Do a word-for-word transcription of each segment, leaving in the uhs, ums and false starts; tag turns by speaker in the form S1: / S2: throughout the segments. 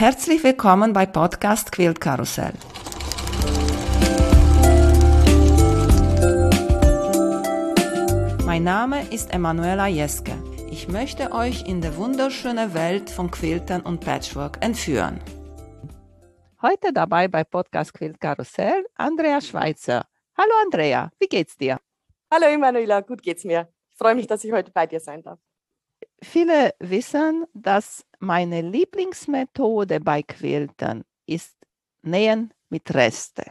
S1: Herzlich willkommen bei Podcast Quilt Karussell. Mein Name ist Emanuela Jeske. Ich möchte euch in die wunderschöne Welt von Quiltern und Patchwork entführen. Heute dabei bei Podcast Quilt Karussell Andrea Schweitzer. Hallo Andrea, wie geht's dir?
S2: Hallo Emanuela, gut geht's mir. Ich freue mich, dass ich heute bei dir sein darf.
S1: Viele wissen, dass meine Lieblingsmethode bei Quiltern ist Nähen mit Reste.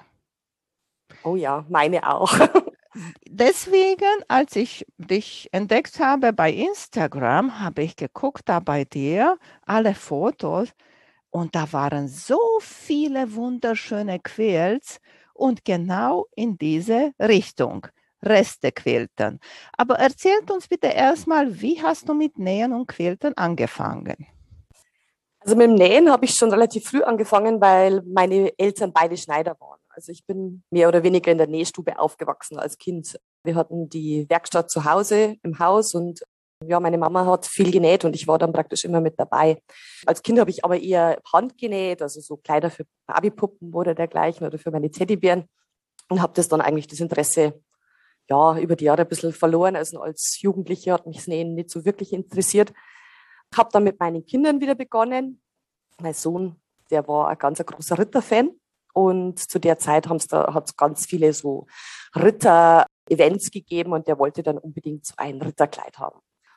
S2: Oh ja, meine auch.
S1: Deswegen, als ich dich entdeckt habe bei Instagram, habe ich geguckt da bei dir alle Fotos und da waren so viele wunderschöne Quilts und genau in diese Richtung. Reste quiltern. Aber erzählt uns bitte erstmal, wie hast du mit Nähen und Quiltern angefangen?
S2: Also mit dem Nähen habe ich schon relativ früh angefangen, weil meine Eltern beide Schneider waren. Also ich bin mehr oder weniger in der Nähstube aufgewachsen als Kind. Wir hatten die Werkstatt zu Hause im Haus und ja, meine Mama hat viel genäht und ich war dann praktisch immer mit dabei. Als Kind habe ich aber eher handgenäht, also so Kleider für Barbiepuppen oder dergleichen oder für meine Teddybären und habe das dann eigentlich das Interesse ja, über die Jahre ein bisschen verloren. Also als Jugendliche hat mich das Nähen nicht so wirklich interessiert. Habe dann mit meinen Kindern wieder begonnen. Mein Sohn, der war ein ganz ein großer Ritterfan. Und zu der Zeit hat es da hat's ganz viele so Ritter-Events gegeben und der wollte dann unbedingt so ein Ritterkleid haben.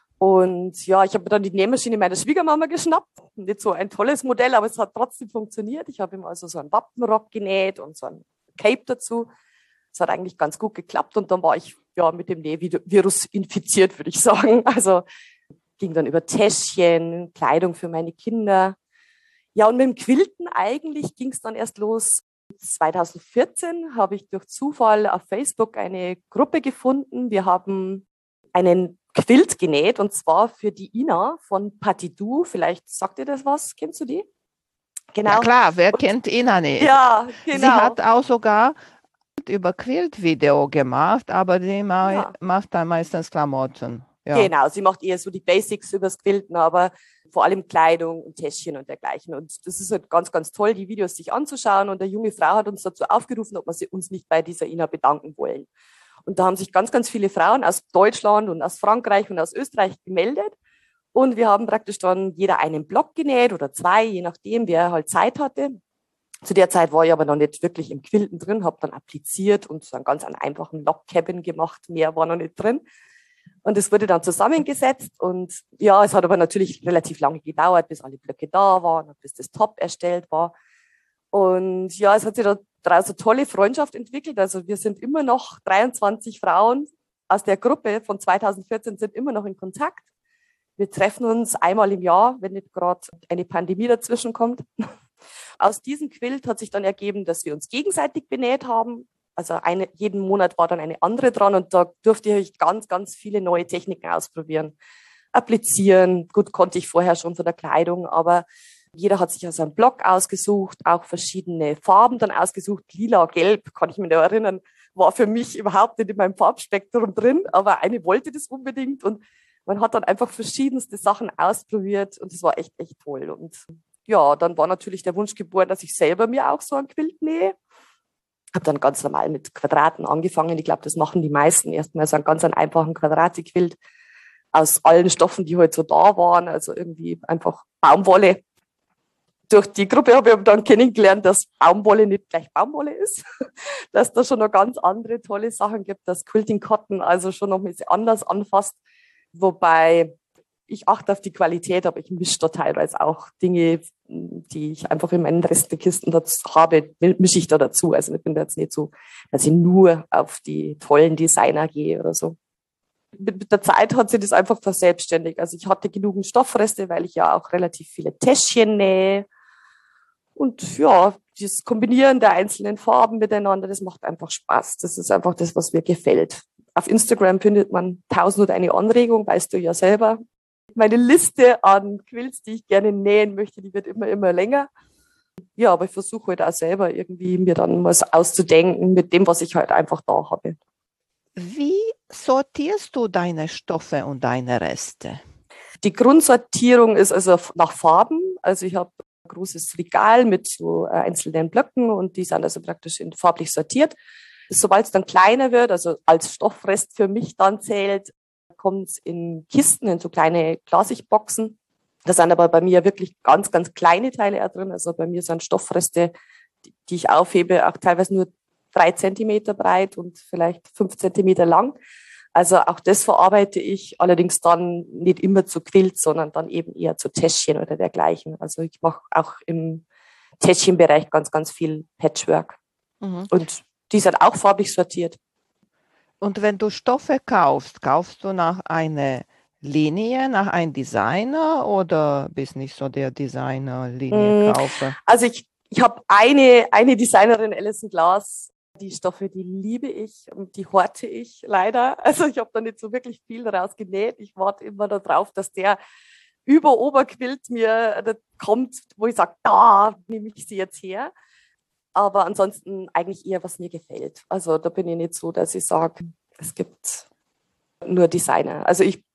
S2: Und ja, ich habe dann die Nähmaschine meiner Schwiegermama geschnappt. Nicht so ein tolles Modell, aber es hat trotzdem funktioniert. Ich habe ihm also so einen Wappenrock genäht und so ein Cape dazu. Es hat eigentlich ganz gut geklappt und dann war ich ja mit dem Nähvirus infiziert, würde ich sagen. Also ging dann über Täschchen, Kleidung für meine Kinder. Ja, und mit dem Quilten eigentlich ging es dann erst los. zwanzig vierzehn habe ich durch Zufall auf Facebook eine Gruppe gefunden. Wir haben einen Quilt genäht und zwar für die Ina von Patidou. Vielleicht sagt ihr das was? Kennst du die?
S1: Genau. Ja klar, wer und, kennt Ina nicht?
S2: Ja, genau.
S1: Sie hat auch sogar über Quilt-Video gemacht, aber die ma- ja. macht dann meistens Klamotten.
S2: Ja. Genau, sie macht eher so die Basics übers Quilten, aber vor allem Kleidung und Täschchen und dergleichen. Und das ist halt ganz, ganz toll, die Videos sich anzuschauen. Und eine junge Frau hat uns dazu aufgerufen, ob wir sie uns nicht bei dieser Ina bedanken wollen. Und da haben sich ganz, ganz viele Frauen aus Deutschland und aus Frankreich und aus Österreich gemeldet. Und wir haben praktisch dann jeder einen Block genäht oder zwei, je nachdem, wer halt Zeit hatte. Zu der Zeit war ich aber noch nicht wirklich im Quilten drin, habe dann appliziert und so einen ganz einen einfachen Log-Cabin gemacht. Mehr war noch nicht drin. Und es wurde dann zusammengesetzt und ja, es hat aber natürlich relativ lange gedauert, bis alle Blöcke da waren und bis das Top erstellt war. Und ja, es hat sich da daraus eine tolle Freundschaft entwickelt. Also wir sind immer noch dreiundzwanzig Frauen aus der Gruppe von zwanzig vierzehn sind immer noch in Kontakt. Wir treffen uns einmal im Jahr, wenn nicht gerade eine Pandemie dazwischen kommt. Aus diesem Quilt hat sich dann ergeben, dass wir uns gegenseitig benäht haben. Also eine, jeden Monat war dann eine andere dran und da durfte ich ganz, ganz viele neue Techniken ausprobieren. Applizieren, gut, konnte ich vorher schon von der Kleidung, aber jeder hat sich also einen Block ausgesucht, auch verschiedene Farben dann ausgesucht. Lila, gelb, kann ich mich noch erinnern, war für mich überhaupt nicht in meinem Farbspektrum drin, aber eine wollte das unbedingt und man hat dann einfach verschiedenste Sachen ausprobiert und das war echt, echt toll. Und ja, dann war natürlich der Wunsch geboren, dass ich selber mir auch so ein Quilt nähe. Habe dann ganz normal mit Quadraten angefangen. Ich glaube, das machen die meisten erstmal so einen ganz einen einfachen Quadrate-Quilt aus allen Stoffen, die halt so da waren. Also irgendwie einfach Baumwolle. Durch die Gruppe habe ich dann kennengelernt, dass Baumwolle nicht gleich Baumwolle ist. Dass da schon noch ganz andere tolle Sachen gibt, dass Quilting Cotton also schon noch ein bisschen anders anfasst. Wobei ich achte auf die Qualität, aber ich mische da teilweise auch Dinge, die ich einfach in meinen Restekisten habe, mische ich da dazu. Also ich bin da jetzt nicht so, dass ich nur auf die tollen Designer gehe oder so. Mit der Zeit hat sich das einfach verselbstständigt. Also ich hatte genügend Stoffreste, weil ich ja auch relativ viele Täschchen nähe. Und ja, das Kombinieren der einzelnen Farben miteinander, das macht einfach Spaß. Das ist einfach das, was mir gefällt. Auf Instagram findet man tausend und eine Anregung, weißt du ja selber. Meine Liste an Quilts, die ich gerne nähen möchte, die wird immer, immer länger. Ja, aber ich versuche halt auch selber irgendwie mir dann was auszudenken mit dem, was ich halt einfach da habe.
S1: Wie sortierst du deine Stoffe und deine Reste?
S2: Die Grundsortierung ist also nach Farben. Also ich habe großes Regal mit so einzelnen Blöcken und die sind also praktisch in, farblich sortiert. Sobald es dann kleiner wird, also als Stoffrest für mich dann zählt, kommt es in Kisten, in so kleine Klarsichtboxen. Da sind aber bei mir wirklich ganz, ganz kleine Teile auch drin. Also bei mir sind Stoffreste, die, die ich aufhebe, auch teilweise nur drei Zentimeter breit und vielleicht fünf Zentimeter lang. Also auch das verarbeite ich, allerdings dann nicht immer zu Quilt, sondern dann eben eher zu Täschchen oder dergleichen. Also ich mache auch im Täschchenbereich ganz, ganz viel Patchwork. Mhm. Und die sind auch farblich sortiert.
S1: Und wenn du Stoffe kaufst, kaufst du nach einer Linie, nach einem Designer oder bist nicht so der Designer-Linie-Kaufer?
S2: Also ich, ich habe eine, eine Designerin, Alison Glass. Die Stoffe, die liebe ich und die horte ich leider. Also ich habe da nicht so wirklich viel daraus genäht. Ich warte immer darauf, dass der Über-Oberquilt mir kommt, wo ich sage, da nehme ich sie jetzt her. Aber ansonsten eigentlich eher, was mir gefällt. Also da bin ich nicht so, dass ich sage, es gibt nur Designer. Also ich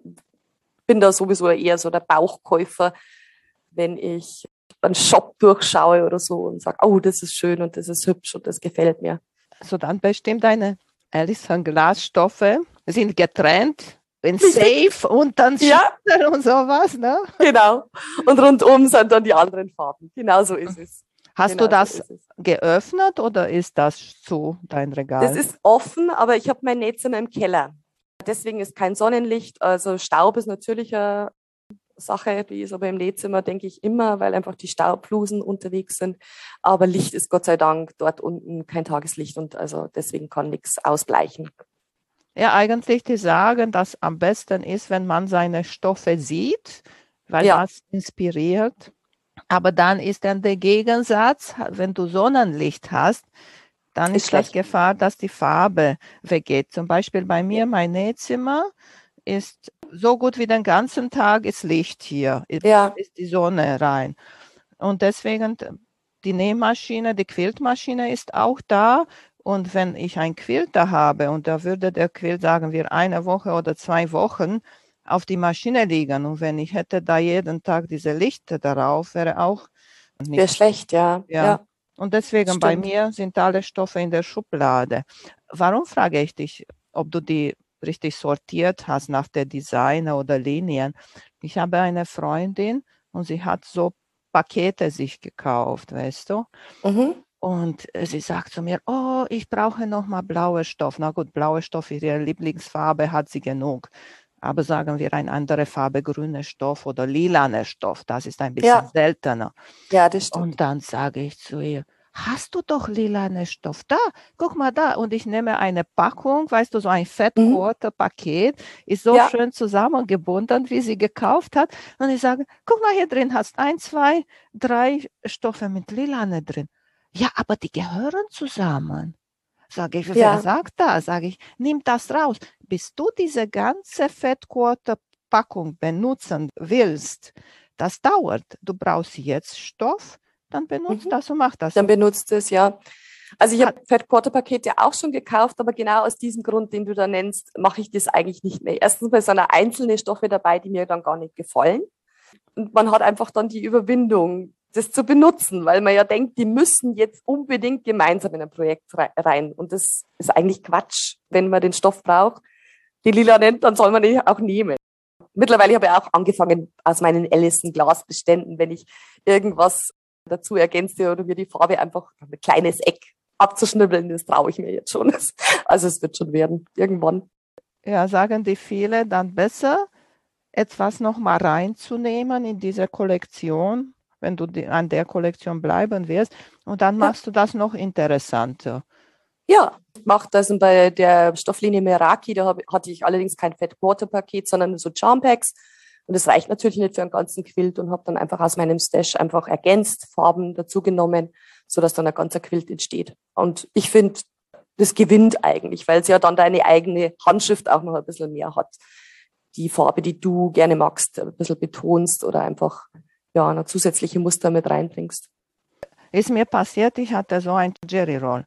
S2: bin da sowieso eher so der Bauchkäufer, wenn ich einen Shop durchschaue oder so und sage, oh, das ist schön und das ist hübsch und das gefällt mir.
S1: Also dann bestimmt deine Alison Glass Stoffe sind getrennt, in Safe und dann
S2: ja.
S1: und sowas, ne?
S2: Genau. Und rundum sind dann die anderen Farben. Genau so ist es.
S1: Hast
S2: genau
S1: du das
S2: so
S1: geöffnet oder ist das zu dein Regal?
S2: Das ist offen, aber ich habe mein Netzzimmer im Keller. Deswegen ist kein Sonnenlicht. Also Staub ist natürlich eine Sache, die ist aber im Nähzimmer, denke ich, immer, weil einfach die Staubblusen unterwegs sind. Aber Licht ist Gott sei Dank dort unten kein Tageslicht und also deswegen kann nichts ausbleichen.
S1: Ja, eigentlich die sagen, dass am besten ist, wenn man seine Stoffe sieht, weil ja. das inspiriert. Aber dann ist dann der Gegensatz, wenn du Sonnenlicht hast, dann ist, ist das Gefahr, dass die Farbe weggeht. Zum Beispiel bei mir, mein Nähzimmer ist so gut wie den ganzen Tag ist Licht hier, ja. ist die Sonne rein. Und deswegen die Nähmaschine, die Quiltmaschine ist auch da. Und wenn ich einen Quilter habe und da würde der Quilt, sagen wir, eine Woche oder zwei Wochen auf die Maschine liegen und wenn ich hätte da jeden Tag diese Lichter darauf, wäre auch nicht
S2: wäre schlecht, ja.
S1: ja. ja. Und deswegen Stimmt. Bei mir sind alle Stoffe in der Schublade. Warum frage ich dich, ob du die richtig sortiert hast nach der Designer oder Linien? Ich habe eine Freundin und sie hat so Pakete sich gekauft, weißt du? Mhm. Und sie sagt zu mir, oh, ich brauche nochmal blaue Stoff. Na gut, blaue Stoff, ihre Lieblingsfarbe hat sie genug. Aber sagen wir eine andere Farbe, grüner Stoff oder lilaner Stoff, das ist ein bisschen ja. seltener.
S2: Ja, das stimmt.
S1: Und dann sage ich zu ihr, hast du doch lilanen Stoff da? Guck mal da. Und ich nehme eine Packung, weißt du, so ein Fettquarter-Paket, ist so ja. schön zusammengebunden, wie sie gekauft hat. Und ich sage, guck mal, hier drin hast ein, zwei, drei Stoffe mit lilanen drin. Ja, aber die gehören zusammen. Sage ich, wer ja. sagt das? Sage ich, nimm das raus. Bis du diese ganze Fettquarter-Packung benutzen willst, das dauert. Du brauchst jetzt Stoff, dann benutzt mhm. das und mach das.
S2: Dann benutzt es, ja. Also ich habe Fettquarter-Pakete auch schon gekauft, aber genau aus diesem Grund, den du da nennst, mache ich das eigentlich nicht mehr. Erstens mal sind da einzelne Stoffe dabei, die mir dann gar nicht gefallen. Und man hat einfach dann die Überwindung, das zu benutzen, weil man ja denkt, die müssen jetzt unbedingt gemeinsam in ein Projekt rein. Und das ist eigentlich Quatsch. Wenn man den Stoff braucht, die lila nennt, dann soll man ihn auch nehmen. Mittlerweile habe ich auch angefangen aus meinen Alison Glass Beständen, wenn ich irgendwas dazu ergänze oder mir die Farbe einfach ein kleines Eck abzuschnibbeln, das traue ich mir jetzt schon. Also es wird schon werden, irgendwann.
S1: Ja, sagen die viele, dann besser etwas noch mal reinzunehmen in diese Kollektion, wenn du die, an der Kollektion bleiben wirst. Und dann machst ja. du das noch interessanter.
S2: Ja, ich mache das bei der Stofflinie Meraki, da hab, hatte ich allerdings kein Fettquarter-Paket, sondern so Charmpacks. Und das reicht natürlich nicht für einen ganzen Quilt und habe dann einfach aus meinem Stash einfach ergänzt, Farben dazugenommen, sodass dann ein ganzer Quilt entsteht. Und ich finde, das gewinnt eigentlich, weil es ja dann deine eigene Handschrift auch noch ein bisschen mehr hat. Die Farbe, die du gerne magst, ein bisschen betonst oder einfach ja, eine zusätzliche Muster mit reinbringst.
S1: Ist mir passiert, ich hatte so ein Jerry Roll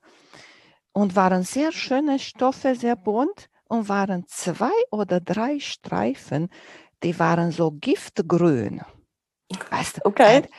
S1: und waren sehr schöne Stoffe, sehr bunt und waren zwei oder drei Streifen, die waren so giftgrün. Weißt du,
S2: okay.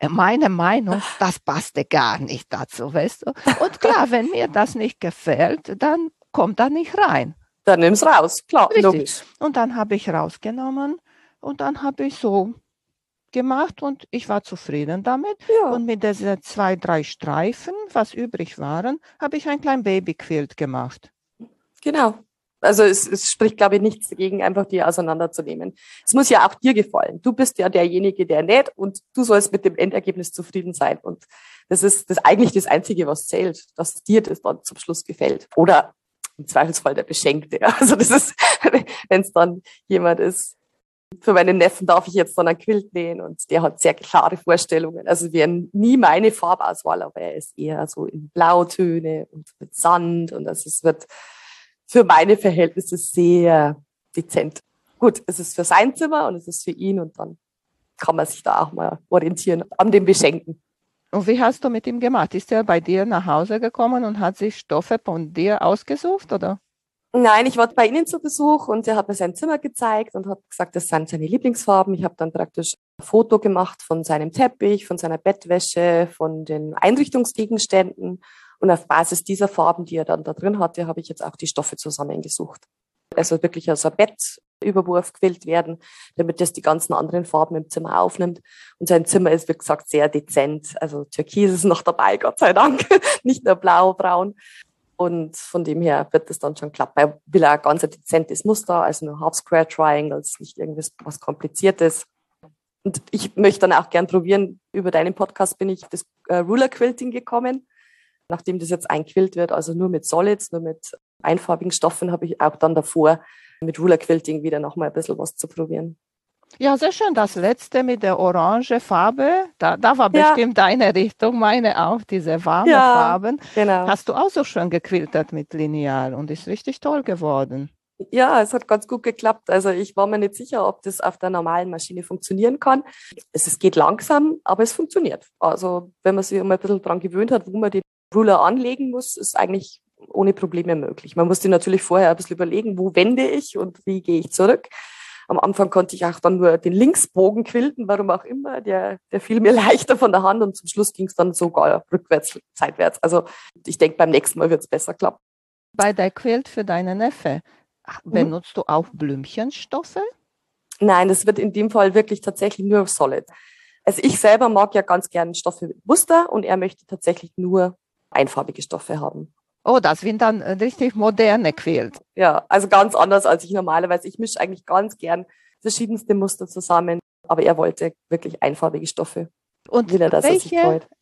S1: meine Meinung, das passte gar nicht dazu, weißt du. Und klar, wenn mir das nicht gefällt, dann kommt da nicht rein.
S2: Dann nimm's raus, klar,
S1: Richtig.
S2: logisch.
S1: Und dann habe ich rausgenommen und dann habe ich so gemacht und ich war zufrieden damit.
S2: Ja,
S1: Und mit diesen zwei, drei Streifen, was übrig waren, habe ich ein kleines Babyquilt gemacht.
S2: genau. Also es, es spricht, glaube ich, nichts dagegen, einfach die auseinanderzunehmen. Es muss ja auch dir gefallen. Du bist ja derjenige, der näht und du sollst mit dem Endergebnis zufrieden sein. Und das ist das eigentlich das Einzige, was zählt, dass dir das dann zum Schluss gefällt. Oder im Zweifelsfall der Beschenkte. Also das ist, wenn es dann jemand ist. Für meinen Neffen darf ich jetzt dann ein Quilt nähen und der hat sehr klare Vorstellungen. Also wäre nie meine Farbauswahl, aber er ist eher so in Blautöne und mit Sand und also es wird für meine Verhältnisse sehr dezent. Gut, es ist für sein Zimmer und es ist für ihn und dann kann man sich da auch mal orientieren an dem Beschenken.
S1: Und wie hast du mit ihm gemacht? Ist er bei dir nach Hause gekommen und hat sich Stoffe von dir ausgesucht, oder?
S2: Nein, ich war bei Ihnen zu Besuch und er hat mir sein Zimmer gezeigt und hat gesagt, das sind seine Lieblingsfarben. Ich habe dann praktisch ein Foto gemacht von seinem Teppich, von seiner Bettwäsche, von den Einrichtungsgegenständen. Und auf Basis dieser Farben, die er dann da drin hatte, habe ich jetzt auch die Stoffe zusammengesucht. Also wirklich als ein Bettüberwurf gewählt werden, damit das die ganzen anderen Farben im Zimmer aufnimmt. Und sein Zimmer ist, wie gesagt, sehr dezent. Also Türkis ist noch dabei, Gott sei Dank. Nicht nur blau, braun. Und von dem her wird das dann schon klappen. Er will auch ein ganz dezentes Muster, also nur Half Square Triangles, nicht irgendwas was Kompliziertes. Und ich möchte dann auch gern probieren, über deinen Podcast bin ich auf das äh, Ruler Quilting gekommen. Nachdem das jetzt ein Quilt wird, also nur mit Solids, nur mit einfarbigen Stoffen, habe ich auch dann davor, mit Ruler Quilting wieder nochmal ein bisschen was zu probieren.
S1: Ja, sehr schön. Das letzte mit der orange Farbe, da, da war
S2: Ja.
S1: bestimmt deine Richtung, meine auch, diese warme
S2: Ja,
S1: Farben.
S2: genau.
S1: Hast du auch so schön gequiltert mit Lineal und ist richtig toll geworden.
S2: Ja, es hat ganz gut geklappt. Also ich war mir nicht sicher, ob das auf der normalen Maschine funktionieren kann. Es, es geht langsam, aber es funktioniert. Also wenn man sich mal ein bisschen dran gewöhnt hat, wo man den Ruler anlegen muss, ist eigentlich ohne Probleme möglich. Man muss sich natürlich vorher ein bisschen überlegen, wo wende ich und wie gehe ich zurück. Am Anfang konnte ich auch dann nur den Linksbogen quilten, warum auch immer. Der, der fiel mir leichter von der Hand und zum Schluss ging es dann sogar rückwärts, seitwärts. Also ich denke, beim nächsten Mal wird es besser klappen.
S1: Bei der Quilt für deine Neffe, benutzt mhm. du auch Blümchenstoffe?
S2: Nein, das wird in dem Fall wirklich tatsächlich nur Solid. Also ich selber mag ja ganz gerne Stoffe mit Muster und er möchte tatsächlich nur einfarbige Stoffe haben.
S1: Oh, das sind dann richtig moderne Quilts.
S2: Ja, also ganz anders als ich normalerweise. Ich mische eigentlich ganz gern verschiedenste Muster zusammen, aber er wollte wirklich einfarbige Stoffe.
S1: Und
S2: Will er, dass
S1: welche
S2: er sich freut.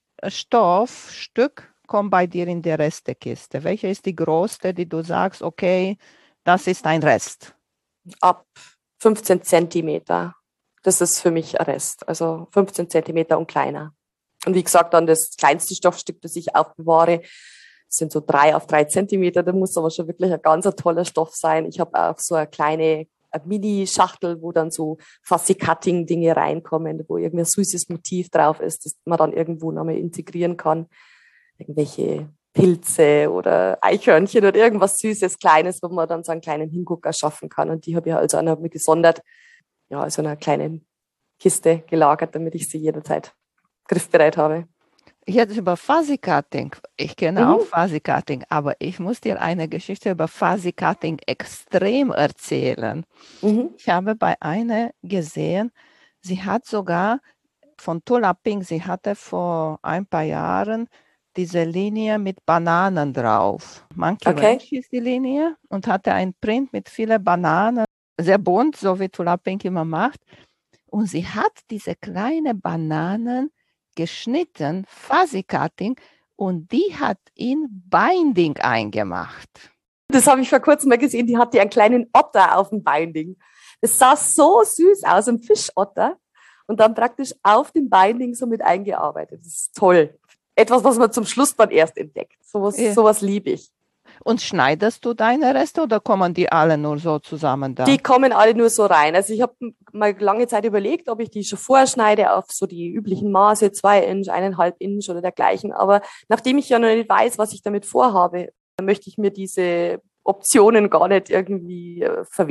S1: Stoffstück kommt bei dir in die Restekiste? Welche ist die größte, die du sagst, okay, das ist ein Rest?
S2: Ab fünfzehn Zentimeter. Das ist für mich ein Rest. Also fünfzehn Zentimeter und kleiner. Und wie gesagt, dann das kleinste Stoffstück, das ich aufbewahre, sind so drei auf drei Zentimeter. Da muss aber schon wirklich ein ganz toller Stoff sein. Ich habe auch so eine kleine eine Mini-Schachtel, wo dann so Fussy-Cutting-Dinge reinkommen, wo irgendwie ein süßes Motiv drauf ist, das man dann irgendwo nochmal integrieren kann. Irgendwelche Pilze oder Eichhörnchen oder irgendwas Süßes, Kleines, wo man dann so einen kleinen Hingucker schaffen kann. Und die habe ich also auch gesondert, ja, also in einer kleinen Kiste gelagert, damit ich sie jederzeit griffbereit habe.
S1: Jetzt über Fussy Cutting. Ich kenne mhm. auch Fussy Cutting, aber ich muss dir eine Geschichte über Fussy Cutting extrem erzählen. Mhm. Ich habe bei einer gesehen, sie hat sogar von Tula Pink, sie hatte vor ein paar Jahren diese Linie mit Bananen drauf. Monkey
S2: okay.
S1: Ranch ist die Linie und hatte ein Print mit vielen Bananen, sehr bunt, so wie Tula Pink immer macht. Und sie hat diese kleinen Bananen geschnitten, Fussy Cutting, und die hat in Binding eingemacht.
S2: Das habe ich vor kurzem mal gesehen, die hatte einen kleinen Otter auf dem Binding. Das sah so süß aus, ein Fischotter, und dann praktisch auf dem Binding so mit eingearbeitet. Das ist toll. Etwas, was man zum Schluss dann erst entdeckt. Sowas, ja. sowas liebe ich.
S1: Und schneidest du deine Reste oder kommen die alle nur so zusammen da?
S2: Die kommen alle nur so rein. Also ich habe mal lange Zeit überlegt, ob ich die schon vorschneide auf so die üblichen Maße, zwei Inch, eineinhalb Inch oder dergleichen. Aber nachdem ich ja noch nicht weiß, was ich damit vorhabe, möchte ich mir diese Optionen gar nicht irgendwie verwehren.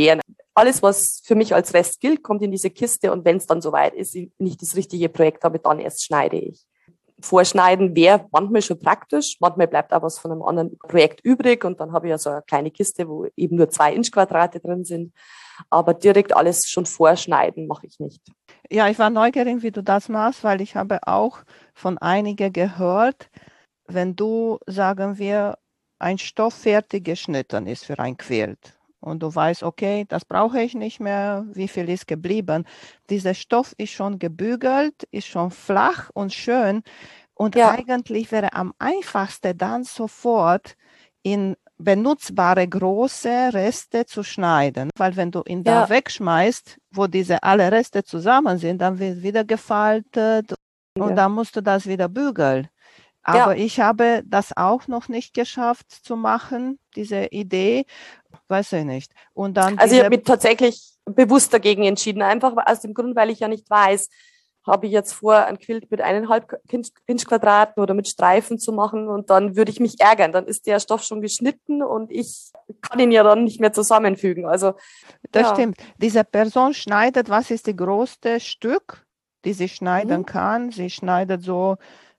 S2: alles, was für mich als Rest gilt, kommt in diese Kiste und wenn es dann soweit ist, ich nicht das richtige Projekt habe, dann erst schneide ich. Vorschneiden wäre manchmal schon praktisch, manchmal bleibt auch was von einem anderen Projekt übrig und dann habe ich ja so eine kleine Kiste, wo eben nur zwei Inchquadrate drin sind, aber direkt alles schon vorschneiden mache ich nicht.
S1: Ja, ich war neugierig, wie du das machst, weil ich habe auch von einigen gehört, wenn du, sagen wir, ein Stoff fertig geschnitten ist für ein Quilt und du weißt, okay, das brauche ich nicht mehr, wie viel ist geblieben. Dieser Stoff ist schon gebügelt, ist schon flach und schön und
S2: Ja.
S1: eigentlich wäre am einfachsten dann sofort in benutzbare große Reste zu schneiden, weil wenn du ihn da
S2: Ja.
S1: wegschmeißt, wo diese alle Reste zusammen sind, dann wird wieder gefaltet und
S2: Ja.
S1: dann musst du das wieder bügeln. Aber
S2: Ja.
S1: ich habe das auch noch nicht geschafft zu machen, diese Idee, weiß ich nicht. Und dann
S2: Also ich habe
S1: diese,
S2: mich tatsächlich bewusst dagegen entschieden, einfach aus dem Grund, weil ich ja nicht weiß, habe ich jetzt vor, ein Quilt mit eineinhalb Inchquadraten oder mit Streifen zu machen und dann würde ich mich ärgern. Dann ist der Stoff schon geschnitten und ich kann ihn ja dann nicht mehr zusammenfügen. Also
S1: das
S2: ja.
S1: stimmt. Diese Person schneidet, was ist das größte Stück, die sie schneiden
S2: Mhm.
S1: kann? Sie schneidet so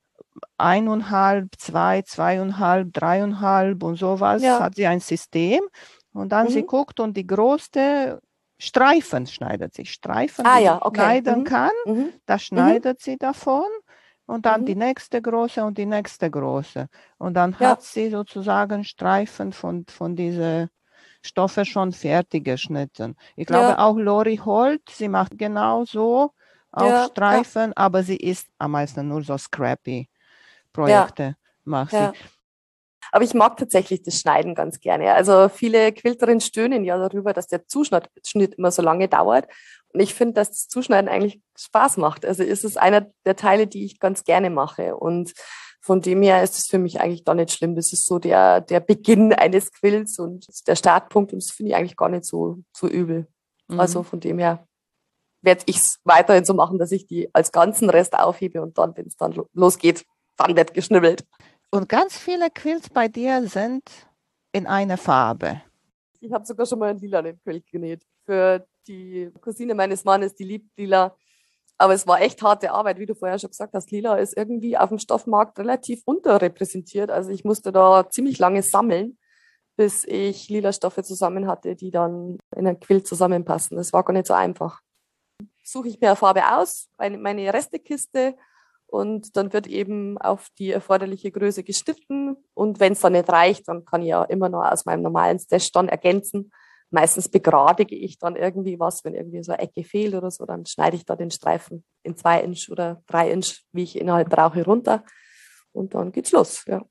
S1: eineinhalb, zwei, zweieinhalb, dreieinhalb und sowas,
S2: Ja.
S1: hat sie ein System und dann sie
S2: Mhm.
S1: guckt und die größte Streifen schneidet sie. Streifen,
S2: Ah
S1: die sie
S2: ja, okay.
S1: schneiden
S2: Mhm.
S1: kann,
S2: Mhm.
S1: da
S2: Mhm.
S1: schneidet sie davon und dann die
S2: Mhm.
S1: nächste große und die nächste große. Und dann hat
S2: Ja.
S1: sie sozusagen Streifen von, von diesen Stoffe schon fertig geschnitten. Ich glaube
S2: Ja.
S1: auch Lori Holt, sie macht genau so, auch
S2: Ja. Ja.
S1: Streifen, aber sie ist am meisten nur so scrappy
S2: Ja.
S1: Projekte macht sie.
S2: Ja. Aber ich mag tatsächlich das Schneiden ganz gerne. Also viele Quilterinnen stöhnen ja darüber, dass der Zuschnitt immer so lange dauert. Und ich finde, dass das Zuschneiden eigentlich Spaß macht. Also ist es einer der Teile, die ich ganz gerne mache. Und von dem her ist es für mich eigentlich gar nicht schlimm. Das ist so der, der Beginn eines Quilts und der Startpunkt. Und das finde ich eigentlich gar nicht so, so übel.
S1: Mhm.
S2: Also von dem her werde ich es weiterhin so machen, dass ich die als ganzen Rest aufhebe und dann, wenn es dann losgeht, dann wird geschnibbelt.
S1: Und ganz viele Quilts bei dir sind in einer Farbe.
S2: Ich habe sogar schon mal einen lilanen Quilt genäht. Für die Cousine meines Mannes, die liebt lila. Aber es war echt harte Arbeit, wie du vorher schon gesagt hast. Lila ist irgendwie auf dem Stoffmarkt relativ unterrepräsentiert. Also ich musste da ziemlich lange sammeln, bis ich lila Stoffe zusammen hatte, die dann in ein Quilt zusammenpassen. Das war gar nicht so einfach. Suche ich mir eine Farbe aus, meine Restekiste, und dann wird eben auf die erforderliche Größe geschnitten. Und wenn es dann nicht reicht, dann kann ich ja immer noch aus meinem normalen Stash dann ergänzen. Meistens begradige ich dann irgendwie was, wenn irgendwie so eine Ecke fehlt oder so, dann schneide ich da den Streifen in zwei Inch oder drei Inch, wie ich ihn halt brauche, runter. Und dann geht's los, ja.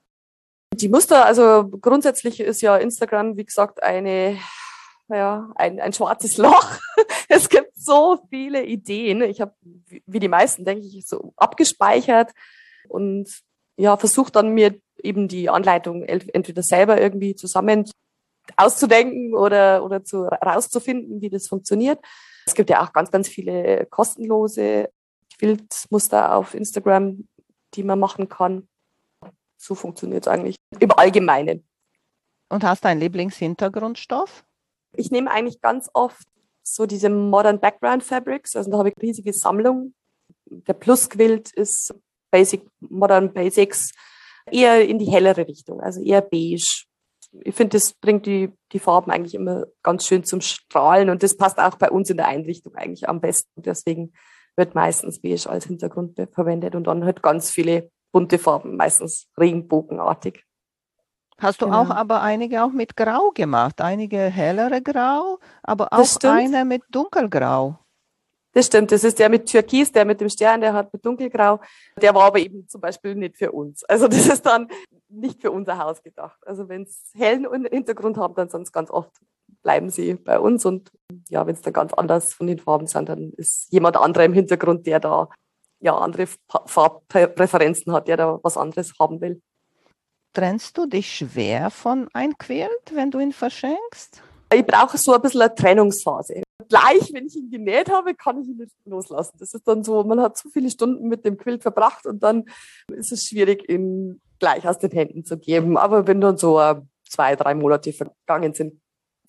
S2: Die Muster, also grundsätzlich ist ja Instagram, wie gesagt, eine, ja, ein, ein schwarzes Loch. Es gibt so viele Ideen. Ich habe, wie die meisten, denke ich, so abgespeichert und ja, versucht dann mir eben die Anleitung entweder selber irgendwie zusammen auszudenken oder, oder zu, rauszufinden, wie das funktioniert. Es gibt ja auch ganz, ganz viele kostenlose Quiltmuster auf Instagram, die man machen kann. So funktioniert es eigentlich im Allgemeinen.
S1: Und hast du einen Lieblingshintergrundstoff?
S2: Ich nehme eigentlich ganz oft so diese Modern Background Fabrics, also da habe ich eine riesige Sammlung. Der Plus-Quilt ist Basic, Modern Basics, eher in die hellere Richtung, also eher beige. Ich finde, das bringt die, die Farben eigentlich immer ganz schön zum Strahlen und das passt auch bei uns in der Einrichtung eigentlich am besten. Deswegen wird meistens beige als Hintergrund verwendet und dann halt ganz viele bunte Farben, meistens regenbogenartig.
S1: Hast du
S2: Genau.
S1: auch aber einige auch mit Grau gemacht, einige hellere Grau, aber
S2: Das
S1: auch
S2: stimmt.
S1: eine mit Dunkelgrau.
S2: Das stimmt, das ist der mit Türkis, der mit dem Stern, der hat mit Dunkelgrau. Der war aber eben zum Beispiel nicht für uns. Also das ist dann nicht für unser Haus gedacht. Also wenn es hellen Hintergrund haben, dann sonst ganz oft bleiben sie bei uns. Und ja, wenn es dann ganz anders von den Farben sind, dann ist jemand anderer im Hintergrund, der da ja andere Farbpräferenzen hat, der da was anderes haben will.
S1: Trennst du dich schwer von einem Quilt, wenn du ihn verschenkst?
S2: Ich brauche so ein bisschen eine Trennungsphase. Gleich, wenn ich ihn genäht habe, kann ich ihn nicht loslassen. Das ist dann so, man hat zu viele Stunden mit dem Quilt verbracht und dann ist es schwierig, ihn gleich aus den Händen zu geben. Aber wenn dann so zwei, drei Monate vergangen sind,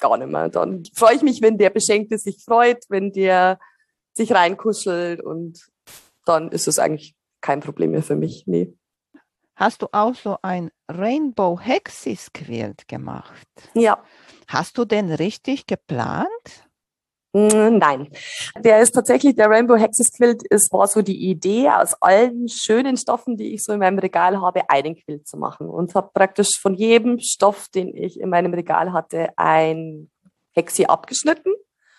S2: gar nicht mehr. Dann freue ich mich, wenn der Beschenkte sich freut, wenn der sich reinkuschelt und dann ist es eigentlich kein Problem mehr für mich. Nee.
S1: Hast du auch so ein Rainbow Hexis Quilt gemacht?
S2: Ja.
S1: Hast du den richtig geplant?
S2: Nein, der ist tatsächlich, der Rainbow Hexis Quilt, es war so die Idee, aus allen schönen Stoffen, die ich so in meinem Regal habe, einen Quilt zu machen und habe praktisch von jedem Stoff, den ich in meinem Regal hatte, ein Hexi abgeschnitten.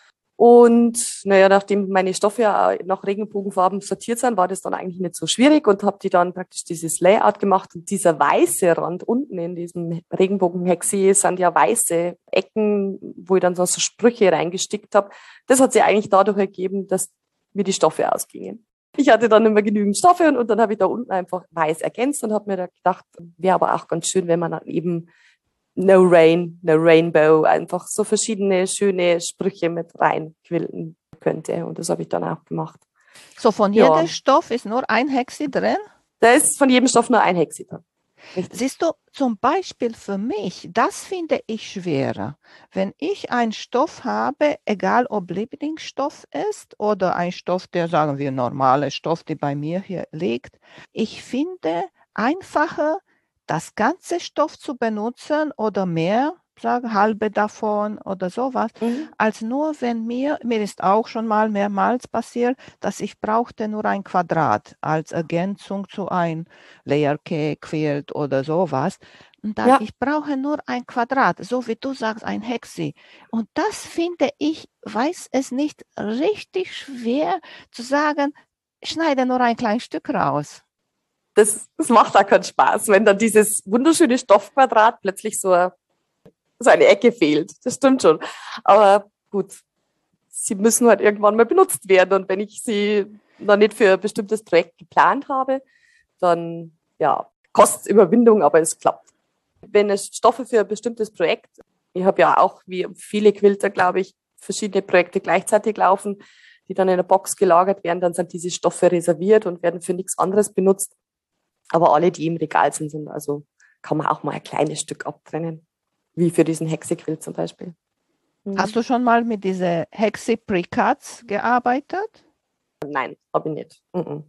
S2: Und naja, nachdem meine Stoffe ja nach Regenbogenfarben sortiert sind, war das dann eigentlich nicht so schwierig und habe die dann praktisch dieses Layout gemacht. Und dieser weiße Rand unten in diesem Regenbogenhexi sind ja weiße Ecken, wo ich dann so Sprüche reingestickt habe. Das hat sich eigentlich dadurch ergeben, dass mir die Stoffe ausgingen. Ich hatte dann immer genügend Stoffe und, und dann habe ich da unten einfach weiß ergänzt und habe mir da gedacht, wäre aber auch ganz schön, wenn man dann eben No Rain, No Rainbow, einfach so verschiedene schöne Sprüche mit reinquilten könnte. Und das habe ich dann auch gemacht.
S1: So von
S2: Ja.
S1: jedem Stoff ist nur ein Hexi drin?
S2: Da ist von jedem Stoff nur ein Hexi drin. Richtig.
S1: Siehst du, zum Beispiel für mich, das finde ich schwerer. Wenn ich einen Stoff habe, egal ob Lieblingsstoff ist oder ein Stoff, der, sagen wir, normale Stoff, der bei mir hier liegt, ich finde einfacher, das ganze Stoff zu benutzen oder mehr, sagen halbe davon oder sowas,
S2: Mhm.
S1: als nur wenn mir, mir ist auch schon mal mehrmals passiert, dass ich brauchte nur ein Quadrat als Ergänzung zu ein Layer Cake, Quilt oder sowas. Und dann,
S2: Ja.
S1: ich brauche nur ein Quadrat, so wie du sagst, ein Hexi. Und das finde ich, weiß es nicht, richtig schwer zu sagen, schneide nur ein kleines Stück raus.
S2: Das, das macht auch keinen Spaß, wenn dann dieses wunderschöne Stoffquadrat plötzlich so, so eine Ecke fehlt. Das stimmt schon. Aber gut, sie müssen halt irgendwann mal benutzt werden. Und wenn ich sie noch nicht für ein bestimmtes Projekt geplant habe, dann ja, kostet es Überwindung, aber es klappt. Wenn es Stoffe für ein bestimmtes Projekt, ich habe ja auch, wie viele Quilter, glaube ich, verschiedene Projekte gleichzeitig laufen, die dann in einer Box gelagert werden, dann sind diese Stoffe reserviert und werden für nichts anderes benutzt. Aber alle, die im Regal sind, sind also kann man auch mal ein kleines Stück abtrennen, wie für diesen Hexi-Quilt zum Beispiel.
S1: Mhm. Hast du schon mal mit diesen Hexi-Precuts gearbeitet?
S2: Nein, habe ich nicht. Mhm.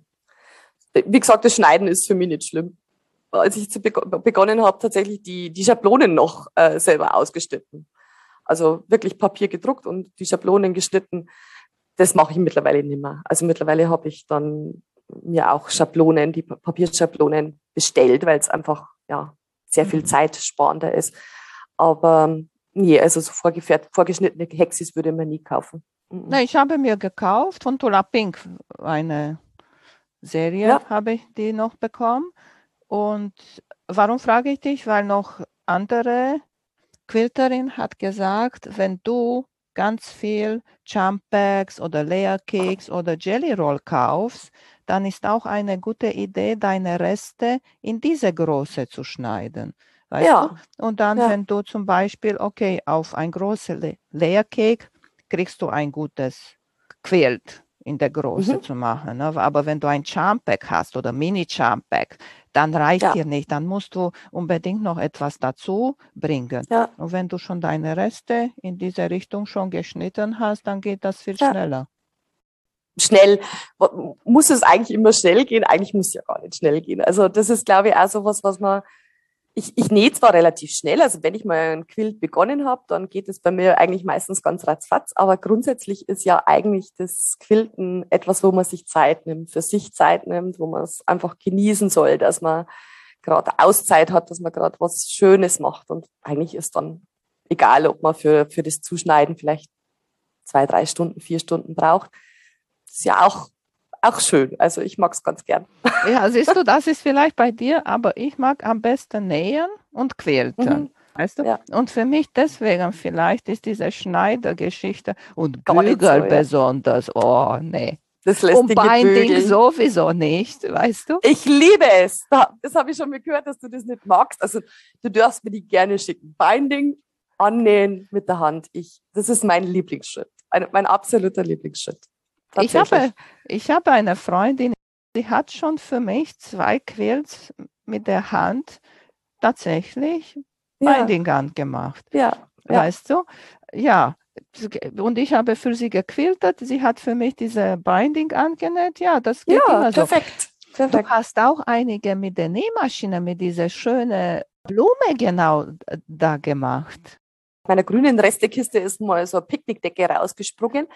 S2: Wie gesagt, das Schneiden ist für mich nicht schlimm. Als ich begonnen habe, tatsächlich die, die Schablonen noch äh, selber ausgeschnitten. Also wirklich Papier gedruckt und die Schablonen geschnitten. Das mache ich mittlerweile nicht mehr. Also mittlerweile habe ich dann mir auch Schablonen, die Papierschablonen bestellt, weil es einfach ja sehr viel zeitsparender ist. Aber nee, also so vorgeschnittene Hexis würde man nie kaufen. Mhm.
S1: Na, ich habe mir gekauft von Tula Pink eine Serie, ja. habe ich die noch bekommen. Und warum frage ich dich? Weil noch andere Quilterin hat gesagt, wenn du ganz viel Jump Bags oder Layer Cakes oder Jelly Roll kaufst, dann ist auch eine gute Idee, deine Reste in diese Größe zu schneiden. Weißt
S2: ja.
S1: du? Und dann, ja. wenn du zum Beispiel, okay, auf ein großes Layer Cake kriegst du ein gutes Quilt in der Größe mhm. zu machen. Ne? Aber wenn du ein Jump Bag hast oder Mini Jump Bag, dann reicht ja. dir nicht. Dann musst du unbedingt noch etwas dazu bringen.
S2: Ja.
S1: Und wenn du schon deine Reste in diese Richtung schon geschnitten hast, dann geht das viel
S2: ja.
S1: schneller.
S2: Schnell, muss es eigentlich immer schnell gehen? Eigentlich muss es ja gar nicht schnell gehen. Also das ist, glaube ich, auch so was, was man, ich, ich nähe zwar relativ schnell, also wenn ich mal ein Quilt begonnen habe, dann geht es bei mir eigentlich meistens ganz ratzfatz, aber grundsätzlich ist ja eigentlich das Quilten etwas, wo man sich Zeit nimmt, für sich Zeit nimmt, wo man es einfach genießen soll, dass man gerade Auszeit hat, dass man gerade was Schönes macht und eigentlich ist dann egal, ob man für, für das Zuschneiden vielleicht zwei, drei Stunden, vier Stunden braucht. Das ist ja auch, auch schön. Also ich mag es ganz gern.
S1: Ja, siehst du, das ist vielleicht bei dir, aber ich mag am besten nähen und quilten. Mhm. Weißt du? Ja. Und für mich deswegen vielleicht ist diese Schneidergeschichte und
S2: Gar
S1: Bügel
S2: so,
S1: besonders, ja. oh nee.
S2: Das lässt
S1: und Binding sowieso nicht, weißt du?
S2: Ich liebe es. Das habe ich schon mal gehört, dass du das nicht magst. Also du darfst mir die gerne schicken. Binding, annähen mit der Hand. Ich, das ist mein Lieblingsschritt. Ein, mein absoluter Lieblingsschritt.
S1: Ich habe, ich habe eine Freundin, die hat schon für mich zwei Quilts mit der Hand tatsächlich ja. Binding angemacht.
S2: Ja. Ja.
S1: weißt du? Ja, und ich habe für sie gequiltet, sie hat für mich diese Binding angenäht, ja, das geht
S2: Ja,
S1: immer so.
S2: perfekt.
S1: Du
S2: perfekt.
S1: hast auch einige mit der Nähmaschine, mit dieser schönen Blume genau da gemacht.
S2: Meiner grünen Restekiste ist mal so eine Picknickdecke rausgesprungen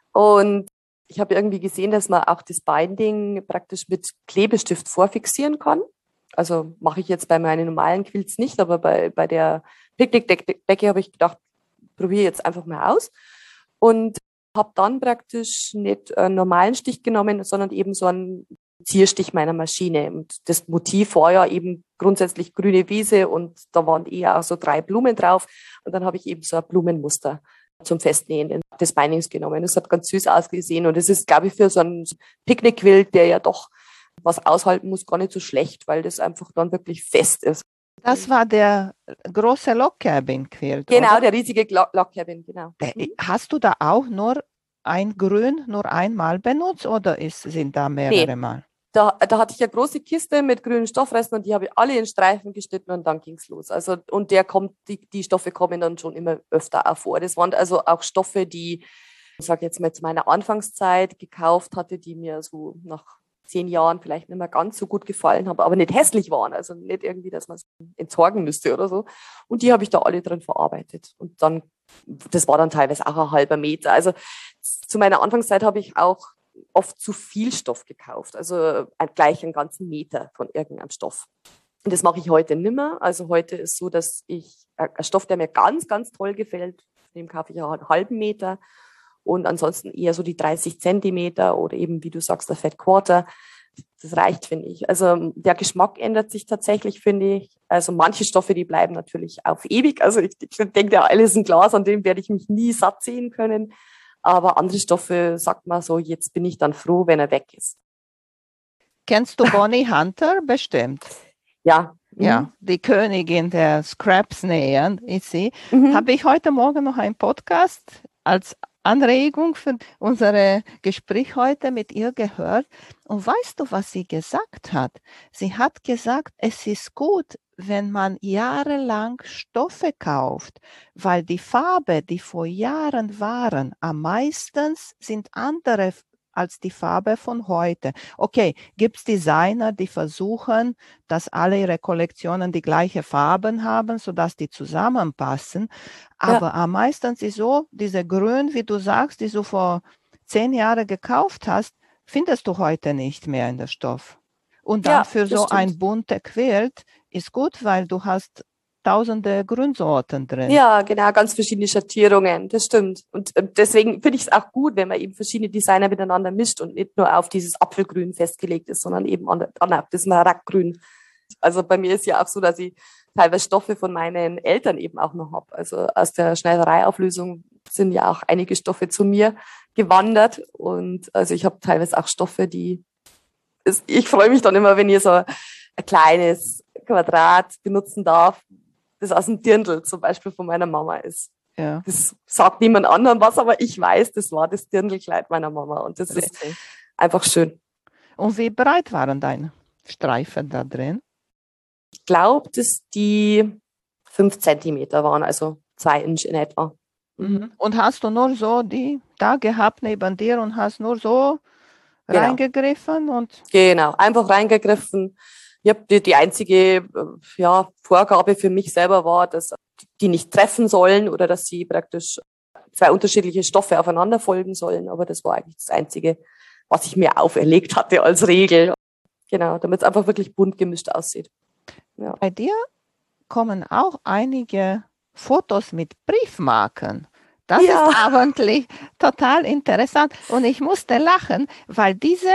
S2: und ich habe irgendwie gesehen, dass man auch das Binding praktisch mit Klebestift vorfixieren kann. Also mache ich jetzt bei meinen normalen Quilts nicht, aber bei, bei der Picknickdecke habe ich gedacht, probiere jetzt einfach mal aus und habe dann praktisch nicht einen normalen Stich genommen, sondern eben so einen Zierstich meiner Maschine. Und das Motiv war ja eben grundsätzlich grüne Wiese und da waren eher auch so drei Blumen drauf. Und dann habe ich eben so ein Blumenmuster zum Festnähen des Bindings genommen. Das hat ganz süß ausgesehen und es ist, glaube ich, für so einen Picknickquilt, der ja doch was aushalten muss, gar nicht so schlecht, weil das einfach dann wirklich fest ist.
S1: Das war der große Log Cabin Quilt,
S2: Genau,
S1: oder?
S2: der riesige Log Cabin, genau.
S1: Mhm. Hast du da auch nur ein Grün nur einmal benutzt oder ist, sind da mehrere
S2: Nee.
S1: Mal?
S2: Da, da hatte ich eine große Kiste mit grünen Stoffresten und die habe ich alle in Streifen geschnitten und dann ging es los. Also, und der kommt, die, die Stoffe kommen dann schon immer öfter auch vor. Das waren also auch Stoffe, die, ich sage jetzt mal zu meiner Anfangszeit gekauft hatte, die mir so nach zehn Jahren vielleicht nicht mehr ganz so gut gefallen haben, aber nicht hässlich waren. Also nicht irgendwie, dass man es entsorgen müsste oder so. Und die habe ich da alle drin verarbeitet. Und dann, das war dann teilweise auch ein halber Meter. Also zu meiner Anfangszeit habe ich auch oft zu viel Stoff gekauft, also gleich einen ganzen Meter von irgendeinem Stoff. Und das mache ich heute nimmer. Also heute ist so, dass ich einen Stoff, der mir ganz, ganz toll gefällt, von dem kaufe ich auch einen halben Meter und ansonsten eher so die dreißig Zentimeter oder eben, wie du sagst, der Fat Quarter. Das reicht, finde ich. Also der Geschmack ändert sich tatsächlich, finde ich. Also manche Stoffe, die bleiben natürlich auf ewig. Also ich, ich denke, der alles ist ein Glas, an dem werde ich mich nie satt sehen können. Aber andere Stoffe, sagt man so, jetzt bin ich dann froh, wenn er weg ist.
S1: Kennst du Bonnie Hunter? Bestimmt.
S2: Ja.
S1: Ja,
S2: Mhm.
S1: die Königin der Scraps nähen ist sie.
S2: Mhm.
S1: Habe ich heute Morgen noch einen Podcast als Anregung für unser Gespräch heute mit ihr gehört. Und weißt du, was sie gesagt hat? Sie hat gesagt, es ist gut, wenn man jahrelang Stoffe kauft, weil die Farbe, die vor Jahren waren, am meisten sind andere als die Farbe von heute. Okay, gibt es Designer, die versuchen, dass alle ihre Kollektionen die gleiche Farben haben, sodass die zusammenpassen. Aber
S2: Ja.
S1: am meisten ist so, diese Grün, wie du sagst, die du vor zehn Jahren gekauft hast, findest du heute nicht mehr in der Stoff. Und dann
S2: Ja,
S1: für
S2: das
S1: so
S2: stimmt.
S1: ein bunter Quilt ist gut, weil du hast tausende Grünsorten drin.
S2: Ja, genau, ganz verschiedene Schattierungen, das stimmt. Und äh, deswegen finde ich es auch gut, wenn man eben verschiedene Designer miteinander mischt und nicht nur auf dieses Apfelgrün festgelegt ist, sondern eben an, an auf das Smaragdgrün. Also bei mir ist ja auch so, dass ich teilweise Stoffe von meinen Eltern eben auch noch habe. Also aus der Schneidereiauflösung sind ja auch einige Stoffe zu mir gewandert. Und also ich habe teilweise auch Stoffe, die, ist, ich freue mich dann immer, wenn ihr so ein kleines Quadrat benutzen darf, das aus dem Dirndl zum Beispiel von meiner Mama ist.
S1: Ja.
S2: Das sagt niemand anderem was, aber ich weiß, das war das Dirndlkleid meiner Mama und das
S1: Richtig.
S2: ist einfach schön.
S1: Und wie breit waren deine Streifen da drin?
S2: Ich glaube, dass die fünf Zentimeter waren, also zwei Inch in etwa.
S1: Mhm. Und hast du nur so die da gehabt neben dir und hast nur so
S2: Genau.
S1: reingegriffen? Und
S2: Genau, einfach reingegriffen. Ich habe die, die einzige ja, Vorgabe für mich selber war, dass die nicht treffen sollen oder dass sie praktisch zwei unterschiedliche Stoffe aufeinander folgen sollen. Aber das war eigentlich das Einzige, was ich mir auferlegt hatte als Regel. Genau, damit es einfach wirklich bunt gemischt aussieht. Ja.
S1: Bei dir kommen auch einige Fotos mit Briefmarken. Das
S2: Ja.
S1: ist eigentlich total interessant. Und ich musste lachen, weil diese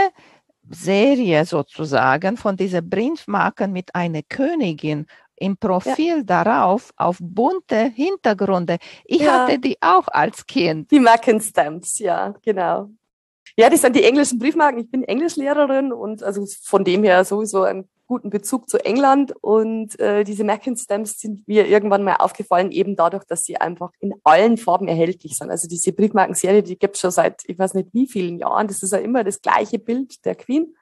S1: Serie sozusagen von diesen Briefmarken mit einer Königin im Profil ja. darauf auf bunte Hintergründe. Ich ja. hatte die auch als Kind.
S2: Die Marken Stamps, ja, genau. Ja, das sind die englischen Briefmarken. Ich bin Englischlehrerin und also von dem her sowieso einen guten Bezug zu England. Und äh, diese Mackin Stamps sind mir irgendwann mal aufgefallen, eben dadurch, dass sie einfach in allen Farben erhältlich sind. Also diese Briefmarkenserie, die gibt es schon seit, ich weiß nicht wie vielen Jahren. Das ist ja immer das gleiche Bild der Queen.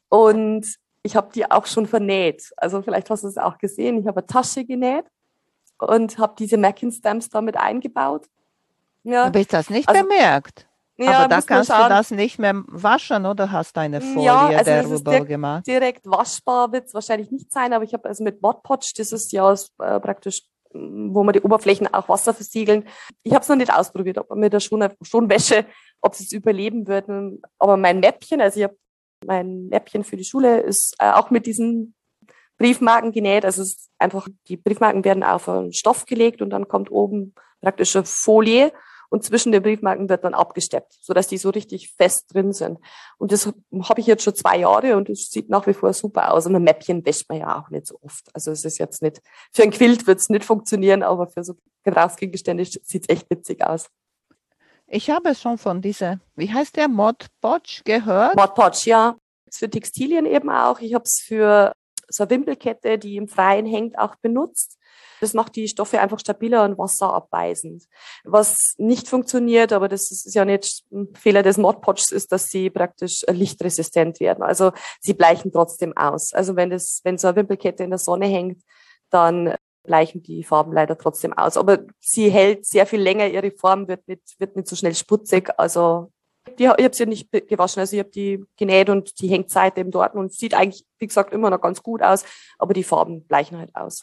S2: Und ich habe die auch schon vernäht. Also vielleicht hast du es auch gesehen. Ich habe eine Tasche genäht und habe diese Mackin Stamps da mit eingebaut. Ja,
S1: habe ich das nicht
S2: also,
S1: bemerkt.
S2: ja,
S1: Aber da
S2: muss man
S1: kannst du
S2: schauen.
S1: das nicht mehr waschen oder hast eine
S2: Ja,
S1: Folie
S2: also das ist
S1: darüber
S2: direkt,
S1: gemacht?
S2: direkt waschbar, wird es wahrscheinlich nicht sein, aber ich habe also mit Mod Podge, das ist ja äh, praktisch, wo man die Oberflächen auch Wasser versiegeln. Ich habe es noch nicht ausprobiert, ob man mit der Schon Schonwäsche, ob es überleben wird. Aber mein Mäppchen, also ich habe mein Mäppchen für die Schule, ist äh, auch mit diesen Briefmarken genäht. Also es ist einfach, die Briefmarken werden auf einen Stoff gelegt und dann kommt oben praktisch eine Folie und zwischen den Briefmarken wird dann abgesteppt, sodass die so richtig fest drin sind. Und das habe ich jetzt schon zwei Jahre und es sieht nach wie vor super aus. Und ein Mäppchen wäscht man ja auch nicht so oft. Also es ist jetzt nicht, für ein Quilt wird es nicht funktionieren, aber für so Gebrauchsgegenstände sieht es echt witzig aus.
S1: Ich habe schon von dieser, wie heißt der, Mod Podge gehört.
S2: Mod Podge, ja. Für Textilien eben auch. Ich habe es für so eine Wimpelkette, die im Freien hängt, auch benutzt. Das macht die Stoffe einfach stabiler und wasserabweisend. Was nicht funktioniert, aber das ist ja nicht ein Fehler des Mod Podges, ist, dass sie praktisch lichtresistent werden. Also sie bleichen trotzdem aus. Also wenn das, wenn so eine Wimpelkette in der Sonne hängt, dann bleichen die Farben leider trotzdem aus. Aber sie hält sehr viel länger, ihre Form wird nicht, wird nicht so schnell sputzig. Also die, ich habe sie ja nicht gewaschen, also ich habe die genäht und die hängt seitdem dort und sieht eigentlich, wie gesagt, immer noch ganz gut aus, aber die Farben bleichen halt aus.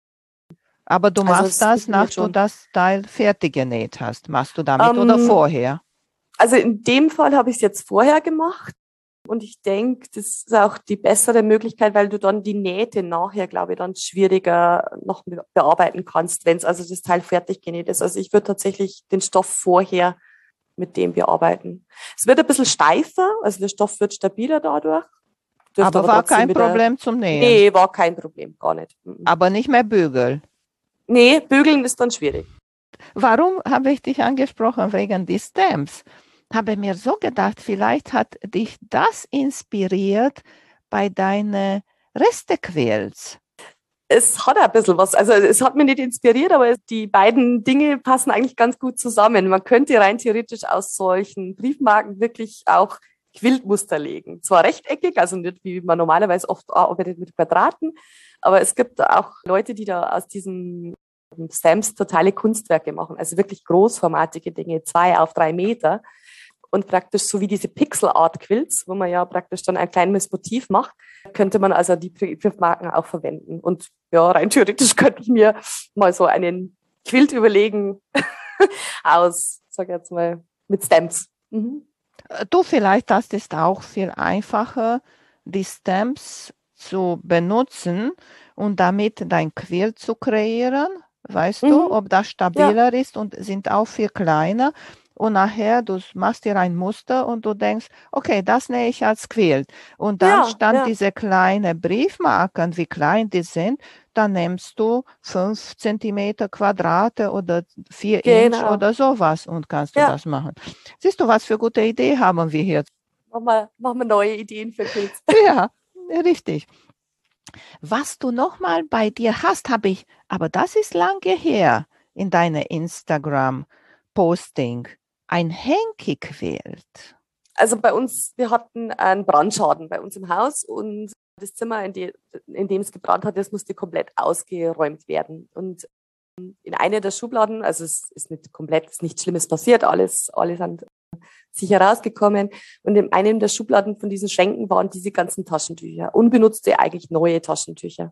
S1: Aber du
S2: Also
S1: machst das, nachdem du das Teil fertig genäht hast. Machst du damit ähm, oder vorher?
S2: Also in dem Fall habe ich es jetzt vorher gemacht. Und ich denke, das ist auch die bessere Möglichkeit, weil du dann die Nähte nachher, glaube ich, dann schwieriger noch bearbeiten kannst, wenn es also das Teil fertig genäht ist. Also ich würde tatsächlich den Stoff vorher mit dem bearbeiten. Es wird ein bisschen steifer, also der Stoff wird stabiler dadurch.
S1: Aber, aber war kein wieder, Problem zum Nähen?
S2: Nee, war kein Problem, gar nicht.
S1: Aber nicht mehr bügeln?
S2: Nee, bügeln ist dann schwierig.
S1: Warum habe ich dich angesprochen? Wegen des Stamps. Habe mir so gedacht, vielleicht hat dich das inspiriert bei deinen Restequilts.
S2: Es hat ein bisschen was, also es hat mich nicht inspiriert, aber die beiden Dinge passen eigentlich ganz gut zusammen. Man könnte rein theoretisch aus solchen Briefmarken wirklich auch Quiltmuster legen. Zwar rechteckig, also nicht wie man normalerweise oft arbeitet mit Quadraten, aber es gibt auch Leute, die da aus diesen Stamps totale Kunstwerke machen, also wirklich großformatige Dinge, zwei auf drei Meter. Und praktisch so wie diese Pixel-Art-Quilts, wo man ja praktisch dann ein kleines Motiv macht, könnte man also die Briefmarken auch verwenden. Und ja, rein theoretisch könnte ich mir mal so einen Quilt überlegen aus, sag ich jetzt mal, mit Stamps. Mhm.
S1: Du, vielleicht, das ist auch viel einfacher, die Stamps zu benutzen und damit dein Quilt zu kreieren. Weißt mhm. du, ob das stabiler ja. ist und sind auch viel kleiner. Und nachher, du machst dir ein Muster und du denkst, okay, das nähe ich als Quilt. Und dann ja, stand ja. diese kleinen Briefmarken, wie klein die sind, dann nimmst du fünf Zentimeter Quadrate oder vier genau. Inch oder sowas und kannst du ja. das machen. Siehst du, was für gute Idee haben wir hier?
S2: Machen wir, machen wir neue Ideen für Quilts.
S1: Ja, richtig. Was du nochmal bei dir hast, habe ich, aber das ist lange her in deiner Instagram-Posting. Ein Henki-Quilt.
S2: Also bei uns, wir hatten einen Brandschaden bei uns im Haus und das Zimmer, in, die, in dem es gebrannt hat, das musste komplett ausgeräumt werden. Und in einer der Schubladen, also es ist nicht komplett, es ist nichts Schlimmes passiert, alles, alle sind sicher rausgekommen. Und in einem der Schubladen von diesen Schränken waren diese ganzen Taschentücher, unbenutzte, eigentlich neue Taschentücher.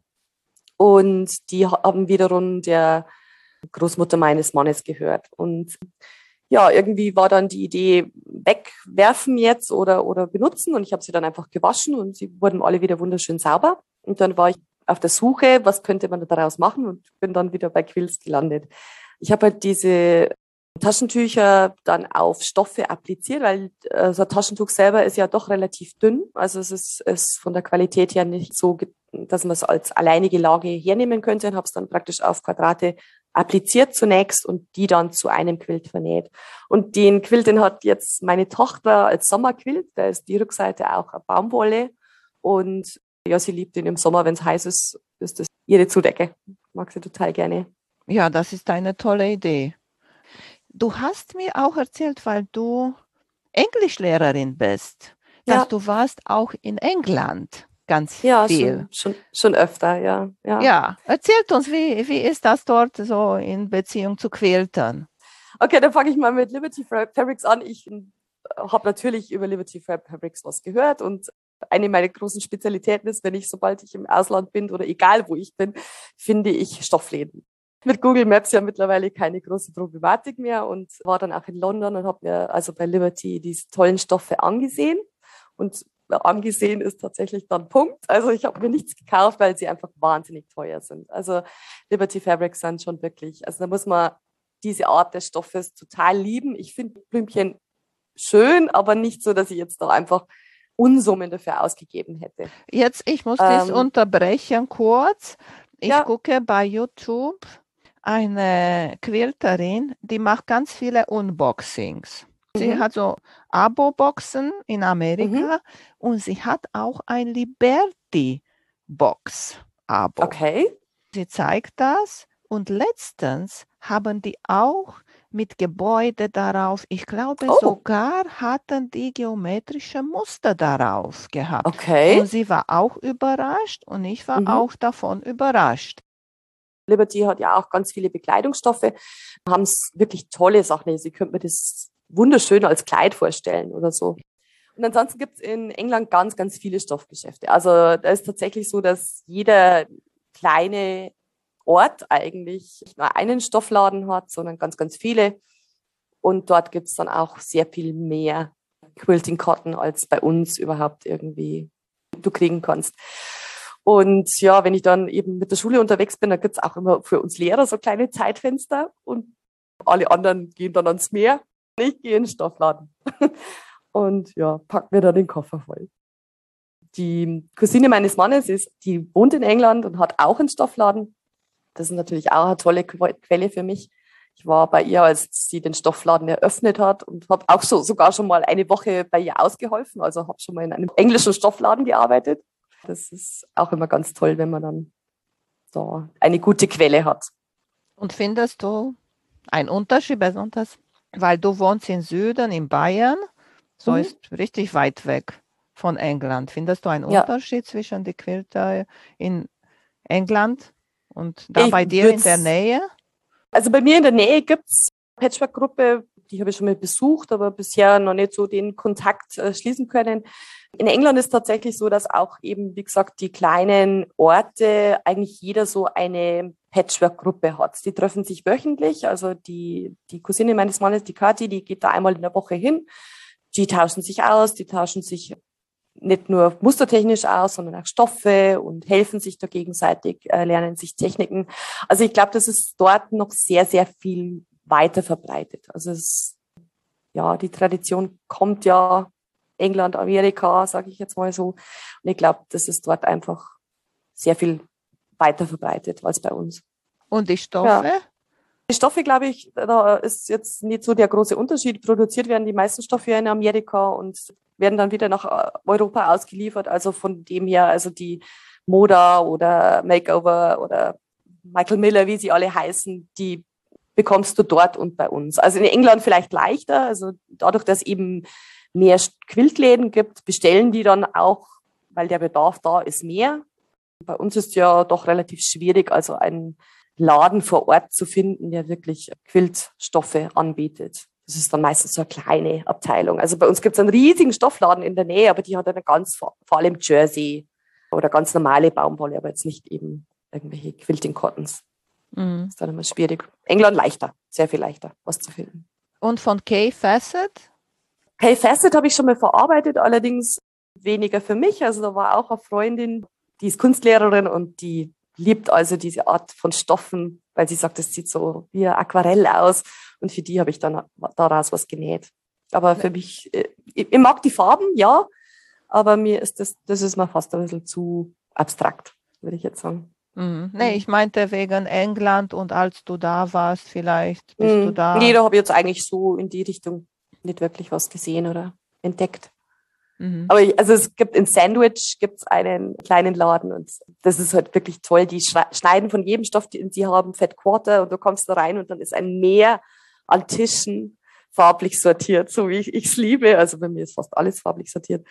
S2: Und die haben wiederum der Großmutter meines Mannes gehört. Und ja, irgendwie war dann die Idee, wegwerfen jetzt oder, oder benutzen. Und ich habe sie dann einfach gewaschen und sie wurden alle wieder wunderschön sauber. Und dann war ich auf der Suche, was könnte man daraus machen und bin dann wieder bei Quilts gelandet. Ich habe halt diese Taschentücher dann auf Stoffe appliziert, weil äh, so ein Taschentuch selber ist ja doch relativ dünn. Also es ist, ist von der Qualität her nicht so, dass man es als alleinige Lage hernehmen könnte und habe es dann praktisch auf Quadrate appliziert zunächst und die dann zu einem Quilt vernäht. Und den Quilt, den hat jetzt meine Tochter als Sommerquilt, da ist die Rückseite auch eine Baumwolle und ja, sie liebt ihn im Sommer, wenn es heiß ist, ist das ihre Zudecke. Mag sie total gerne.
S1: Ja, das ist eine tolle Idee. Du hast mir auch erzählt, weil du Englischlehrerin bist, dass ja. du warst auch in England. ganz
S2: Ja,
S1: viel.
S2: schon, schon, schon öfter, ja. Ja,
S1: Ja, erzählt uns, wie, wie ist das dort so in Beziehung zu Quiltern?
S2: okay, dann fange ich mal mit Liberty Fabrics an. Ich habe natürlich über Liberty Fabrics was gehört und eine meiner großen Spezialitäten ist, wenn ich, sobald ich im Ausland bin oder egal wo ich bin, finde ich Stoffläden. Mit Google Maps ja mittlerweile keine große Problematik mehr und war dann auch in London und habe mir also bei Liberty diese tollen Stoffe angesehen. Und angesehen ist tatsächlich dann Punkt. Also ich habe mir nichts gekauft, weil sie einfach wahnsinnig teuer sind. Also Liberty Fabrics sind schon wirklich, also da muss man diese Art des Stoffes total lieben. Ich finde Blümchen schön, aber nicht so, dass ich jetzt da einfach Unsummen dafür ausgegeben hätte.
S1: Jetzt, ich muss dich
S2: Ähm,
S1: unterbrechen kurz. Ich
S2: ja,
S1: gucke bei YouTube eine Quilterin, die macht ganz viele Unboxings. Sie
S2: mhm,
S1: hat so Abo-Boxen in
S2: mhm,
S1: Amerika und sie hat auch ein Liberty-Box-Abo.
S2: okay.
S1: Sie zeigt das und letztens haben die auch mit Gebäude darauf, ich glaube
S2: Oh,
S1: sogar hatten die geometrische Muster darauf gehabt.
S2: okay.
S1: Und sie war auch überrascht und ich war
S2: Mhm.
S1: auch davon überrascht.
S2: Liberty hat ja auch ganz viele Bekleidungsstoffe, haben es wirklich tolle Sachen. Sie könnte mir das wunderschön als Kleid vorstellen oder so. Und ansonsten gibt es in England ganz, ganz viele Stoffgeschäfte. Also da ist tatsächlich so, dass jeder kleine Ort eigentlich nicht nur einen Stoffladen hat, sondern ganz, ganz viele. Und dort gibt es dann auch sehr viel mehr Quilting Cotton, als bei uns überhaupt irgendwie du kriegen kannst. Und ja, wenn ich dann eben mit der Schule unterwegs bin, dann gibt es auch immer für uns Lehrer so kleine Zeitfenster und alle anderen gehen dann ans Meer. Ich gehe in den Stoffladen und ja, pack mir dann den Koffer voll. Die Cousine meines Mannes ist, die wohnt in England und hat auch einen Stoffladen. Das ist natürlich auch eine tolle Quelle für mich. Ich war bei ihr, als sie den Stoffladen eröffnet hat und habe auch so, sogar schon mal eine Woche bei ihr ausgeholfen. Also habe schon mal in einem englischen Stoffladen gearbeitet. Das ist auch immer ganz toll, wenn man dann da eine gute Quelle hat.
S1: Und findest du einen Unterschied, besonders weil du wohnst im Süden, in Bayern, so
S2: Mhm.
S1: ist richtig weit weg von England. Findest du einen
S2: Ja,
S1: Unterschied zwischen die Quilter in England und da
S2: ich
S1: bei dir
S2: würde
S1: in der Nähe?
S2: Also bei mir in der Nähe gibt es eine Patchwork-Gruppe, die habe ich schon mal besucht, aber bisher noch nicht so den Kontakt äh, schließen können. In England ist tatsächlich so, dass auch eben, wie gesagt, die kleinen Orte eigentlich jeder so eine Patchwork-Gruppe hat. Die treffen sich wöchentlich, also die, die Cousine meines Mannes, die Kathi, die geht da einmal in der Woche hin. Die tauschen sich aus, die tauschen sich nicht nur mustertechnisch aus, sondern auch Stoffe und helfen sich da gegenseitig, äh, lernen sich Techniken. Also ich glaube, das ist dort noch sehr, sehr viel weiter verbreitet. Also es, ja, die Tradition kommt ja England, Amerika, sage ich jetzt mal so. Und ich glaube, das ist dort einfach sehr viel weiter verbreitet als bei uns.
S1: Und die Stoffe?
S2: Ja. Die Stoffe, glaube ich, da ist jetzt nicht so der große Unterschied. Produziert werden die meisten Stoffe ja in Amerika und werden dann wieder nach Europa ausgeliefert. Also von dem her, also die Moda oder Makeover oder Michael Miller, wie sie alle heißen, die bekommst du dort und bei uns. Also in England vielleicht leichter. Also dadurch, dass eben mehr Quiltläden gibt, bestellen die dann auch, weil der Bedarf da ist, mehr. Bei uns ist ja doch relativ schwierig, also ein Laden vor Ort zu finden, der wirklich Quiltstoffe anbietet. Das ist dann meistens so eine kleine Abteilung. Also bei uns gibt es einen riesigen Stoffladen in der Nähe, aber die hat eine ganz, vor allem Jersey oder ganz normale Baumwolle, aber jetzt nicht eben irgendwelche Quilting Cottons.
S1: Mhm.
S2: Das ist dann immer schwierig. England leichter, sehr viel leichter, was zu finden.
S1: Und von Kay Facet?
S2: Kay Facet habe ich schon mal verarbeitet, allerdings weniger für mich. Also da war auch eine Freundin, die ist Kunstlehrerin und die liebt also diese Art von Stoffen, weil sie sagt, es sieht so wie ein Aquarell aus. Und für die habe ich dann daraus was genäht. Aber für mich, ich, ich mag die Farben, ja, aber mir ist das, das ist mir fast ein bisschen zu abstrakt, würde ich jetzt sagen.
S1: Mhm. Nee, ich meinte wegen England und als du da warst, vielleicht bist du
S2: Mhm.
S1: da.
S2: Nee, da habe ich jetzt eigentlich so in die Richtung nicht wirklich was gesehen oder entdeckt.
S1: Mhm.
S2: Aber ich, also es gibt in Sandwich gibt's einen kleinen Laden und das ist halt wirklich toll. Die schneiden von jedem Stoff, den sie haben, Fat Quarter und du kommst da rein und dann ist ein Meer an Tischen farblich sortiert, so wie ich es liebe. Also bei mir ist fast alles farblich sortiert.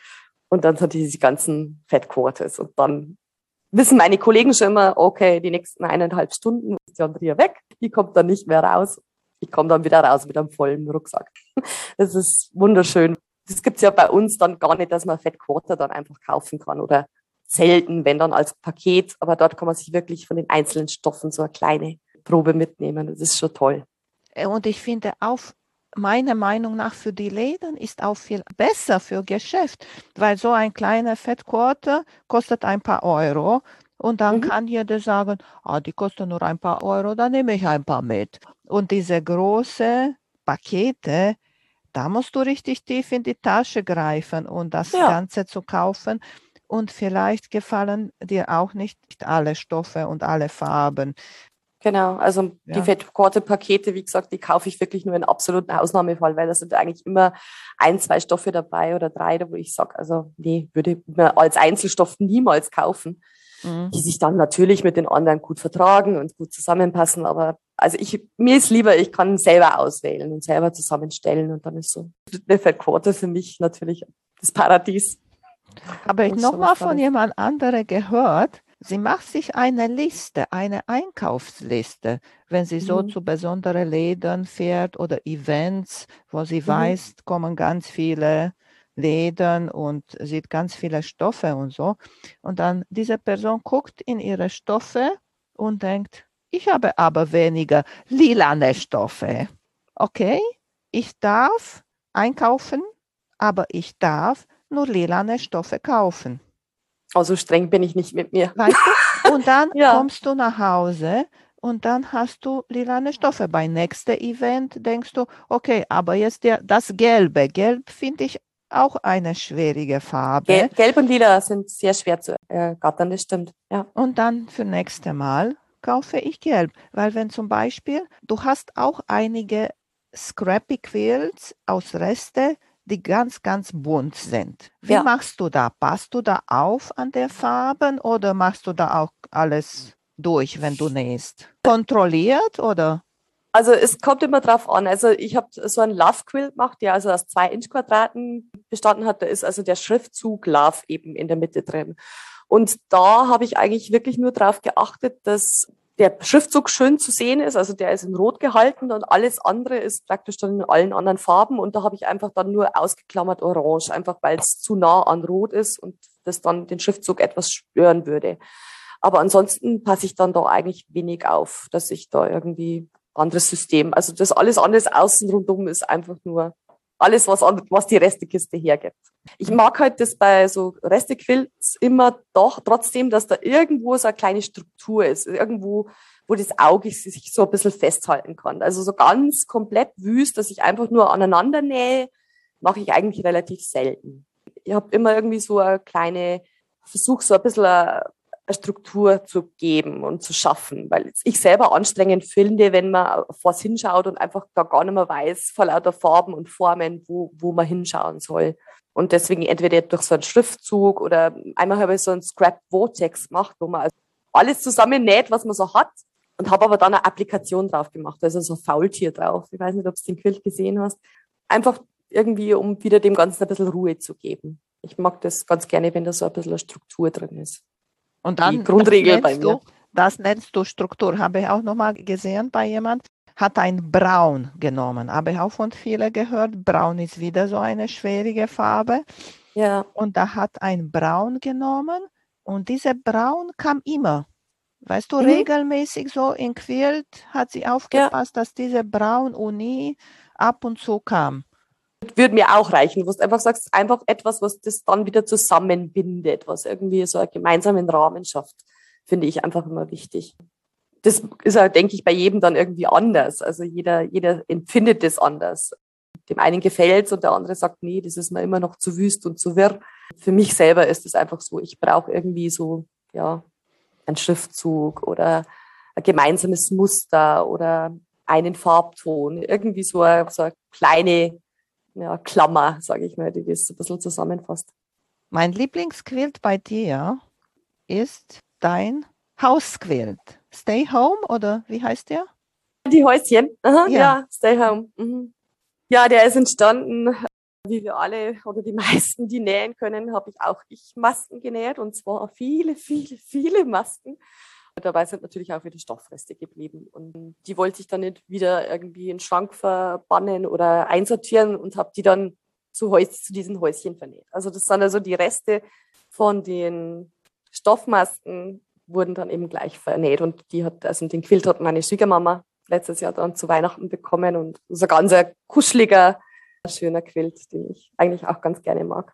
S2: Und dann so diese ganzen Fat Quarters. Und dann wissen meine Kollegen schon immer, okay, die nächsten eineinhalb Stunden ist die Andrea weg. Die kommt dann nicht mehr raus. Ich komme dann wieder raus mit einem vollen Rucksack. Das ist wunderschön. Das gibt's ja bei uns dann gar nicht, dass man Fat Quarter dann einfach kaufen kann oder selten, wenn dann als Paket. Aber dort kann man sich wirklich von den einzelnen Stoffen so eine kleine Probe mitnehmen. Das ist schon toll.
S1: Und ich finde auch, meiner Meinung nach für die Läden ist auch viel besser für Geschäft, weil so ein kleiner Fat Quarter kostet ein paar Euro und dann mhm. kann jeder sagen, ah, die kosten nur ein paar Euro, dann nehme ich ein paar mit. Und diese großen Pakete, da musst du richtig tief in die Tasche greifen, um das ja. Ganze zu kaufen. Und vielleicht gefallen dir auch nicht alle Stoffe und alle Farben.
S2: Genau, also ja. die Fat Quarter Pakete, wie gesagt, die kaufe ich wirklich nur in absoluten Ausnahmefall, weil da sind eigentlich immer ein, zwei Stoffe dabei oder drei, wo ich sage, also nee, würde man als Einzelstoff niemals kaufen, mhm. die sich dann natürlich mit den anderen gut vertragen und gut zusammenpassen. Aber also ich, mir ist lieber, ich kann selber auswählen und selber zusammenstellen und dann ist so eine Fat Quarter für mich natürlich das Paradies.
S1: Aber ich noch mal von jemand anderem gehört, sie macht sich eine Liste, eine Einkaufsliste, wenn sie so mhm. zu besonderen Läden fährt oder Events, wo sie mhm. weiß, kommen ganz viele Läden und sieht ganz viele Stoffe und so. Und dann diese Person guckt in ihre Stoffe und denkt, ich habe aber weniger lilane Stoffe. Okay, ich darf einkaufen, aber ich darf nur lilane Stoffe kaufen.
S2: Also streng bin ich nicht mit mir.
S1: Weißt du? Und dann ja. kommst du nach Hause und dann hast du lilane Stoffe. Beim nächsten Event denkst du, okay, aber jetzt der, das Gelbe. Gelb finde ich auch eine schwierige Farbe.
S2: Gel- Gelb und Lila sind sehr schwer zu ergattern, das stimmt. Ja.
S1: Und dann für nächste Mal kaufe ich Gelb. Weil wenn zum Beispiel, du hast auch einige Scrappy Quilts aus Reste, die ganz, ganz bunt sind. Wie ja. machst du da? Passt du da auf an der Farben oder machst du da auch alles durch, wenn du nähst? Kontrolliert oder?
S2: Also es kommt immer drauf an. Also ich habe so einen Love Quilt gemacht, der also aus zwei Inch Quadraten bestanden hat. Da ist also der Schriftzug Love eben in der Mitte drin. Und da habe ich eigentlich wirklich nur darauf geachtet, dass der Schriftzug schön zu sehen ist, also der ist in Rot gehalten und alles andere ist praktisch dann in allen anderen Farben und da habe ich einfach dann nur ausgeklammert Orange, einfach weil es zu nah an Rot ist und das dann den Schriftzug etwas stören würde. Aber ansonsten passe ich dann da eigentlich wenig auf, dass ich da irgendwie anderes System, also das alles anderes außen rundum ist einfach nur alles, was, was die Restekiste hergibt. Ich mag halt das bei so Restequilts immer doch trotzdem, dass da irgendwo so eine kleine Struktur ist, irgendwo, wo das Auge sich so ein bisschen festhalten kann. Also so ganz komplett wüst, dass ich einfach nur aneinander nähe, mache ich eigentlich relativ selten. Ich habe immer irgendwie so eine kleine, versuche so ein bisschen eine, eine Struktur zu geben und zu schaffen, weil ich selber anstrengend finde, wenn man vors hinschaut und einfach da gar nicht mehr weiß, vor lauter Farben und Formen, wo, wo man hinschauen soll. Und deswegen entweder durch so einen Schriftzug oder einmal habe ich so einen Scrap Vortex gemacht, wo man also alles zusammennäht, was man so hat und habe aber dann eine Applikation drauf gemacht, also so ein Faultier drauf. Ich weiß nicht, ob du den Quilt gesehen hast. Einfach irgendwie, um wieder dem Ganzen ein bisschen Ruhe zu geben. Ich mag das ganz gerne, wenn da so ein bisschen eine Struktur drin ist.
S1: Und dann,
S2: die Grundregel bei mir.
S1: Du, das nennst du Struktur. Habe ich auch nochmal gesehen bei jemand, hat ein Braun genommen. Habe ich auch von vielen gehört. Braun ist wieder so eine schwierige Farbe.
S2: Ja. Und
S1: da hat ein Braun genommen und dieser Braun kam immer. Weißt du, mhm. regelmäßig so in Quilt hat sie aufgepasst, ja. dass dieser Braun Uni ab und zu kam.
S2: Würde mir auch reichen, wo du einfach sagst, einfach etwas, was das dann wieder zusammenbindet, was irgendwie so einen gemeinsamen Rahmen schafft, finde ich einfach immer wichtig. Das ist ja, denke ich, bei jedem dann irgendwie anders. Also jeder, jeder empfindet das anders. Dem einen gefällt es und der andere sagt, nee, das ist mir immer noch zu wüst und zu wirr. Für mich selber ist es einfach so, ich brauche irgendwie so, ja, einen Schriftzug oder ein gemeinsames Muster oder einen Farbton. Irgendwie so eine, so eine kleine ja, Klammer, sage ich mal, die das ein bisschen zusammenfasst.
S1: Mein Lieblingsquilt bei dir ist dein Hausquilt. Stay Home oder wie heißt der?
S2: Die Häuschen, aha, ja. ja, Stay Home. Mhm. Ja, der ist entstanden Wie wir alle oder die meisten, die nähen können, habe ich auch ich Masken genäht und zwar viele, viele, viele Masken. Dabei sind natürlich auch wieder Stoffreste geblieben und die wollte ich dann nicht wieder irgendwie in den Schrank verbannen oder einsortieren und habe die dann zu, Häus- zu diesen Häuschen vernäht. Also das sind also die Reste von den Stoffmasken wurden dann eben gleich vernäht und die hat, also den Quilt hat meine Schwiegermama letztes Jahr dann zu Weihnachten bekommen und das ist ein ganz ein kuscheliger, schöner Quilt, den ich eigentlich auch ganz gerne mag.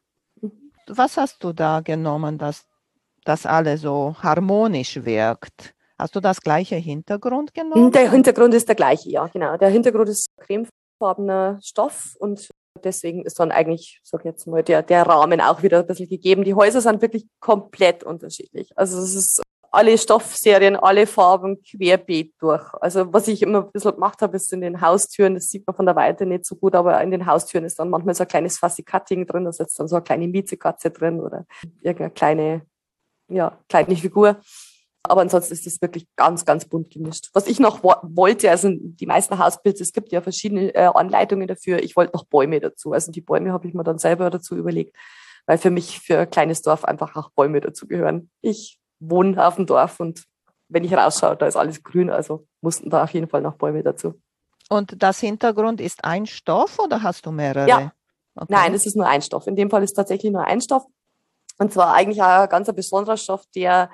S1: Was hast du da genommen, dass das alles so harmonisch wirkt? Hast du das gleiche Hintergrund genommen?
S2: Der Hintergrund ist der gleiche, ja, genau. Der Hintergrund ist cremefarbener Stoff und deswegen ist dann eigentlich, sag ich jetzt mal, der, der Rahmen auch wieder ein bisschen gegeben. Die Häuser sind wirklich komplett unterschiedlich. Also es ist alle Stoffserien, alle Farben querbeet durch. Also was ich immer ein bisschen gemacht habe, ist in den Haustüren, das sieht man von der Weite nicht so gut, aber in den Haustüren ist dann manchmal so ein kleines Fassi-Cutting drin, da sitzt dann so eine kleine Miezekatze drin oder irgendeine kleine, ja, kleine Figur. Aber ansonsten ist das wirklich ganz, ganz bunt gemischt. Was ich noch wo- wollte, also die meisten Hauspilze, es gibt ja verschiedene äh, Anleitungen dafür, ich wollte noch Bäume dazu. Also die Bäume habe ich mir dann selber dazu überlegt, weil für mich, für ein kleines Dorf einfach auch Bäume dazu gehören. Ich wohne auf dem Dorf und wenn ich rausschaue, da ist alles grün, also mussten da auf jeden Fall noch Bäume dazu.
S1: Und das Hintergrund ist ein Stoff oder hast du mehrere?
S2: Ja,
S1: Okay.
S2: nein, es ist nur ein Stoff. In dem Fall ist tatsächlich nur ein Stoff. Und zwar eigentlich auch ein ganz besonderer Stoff, der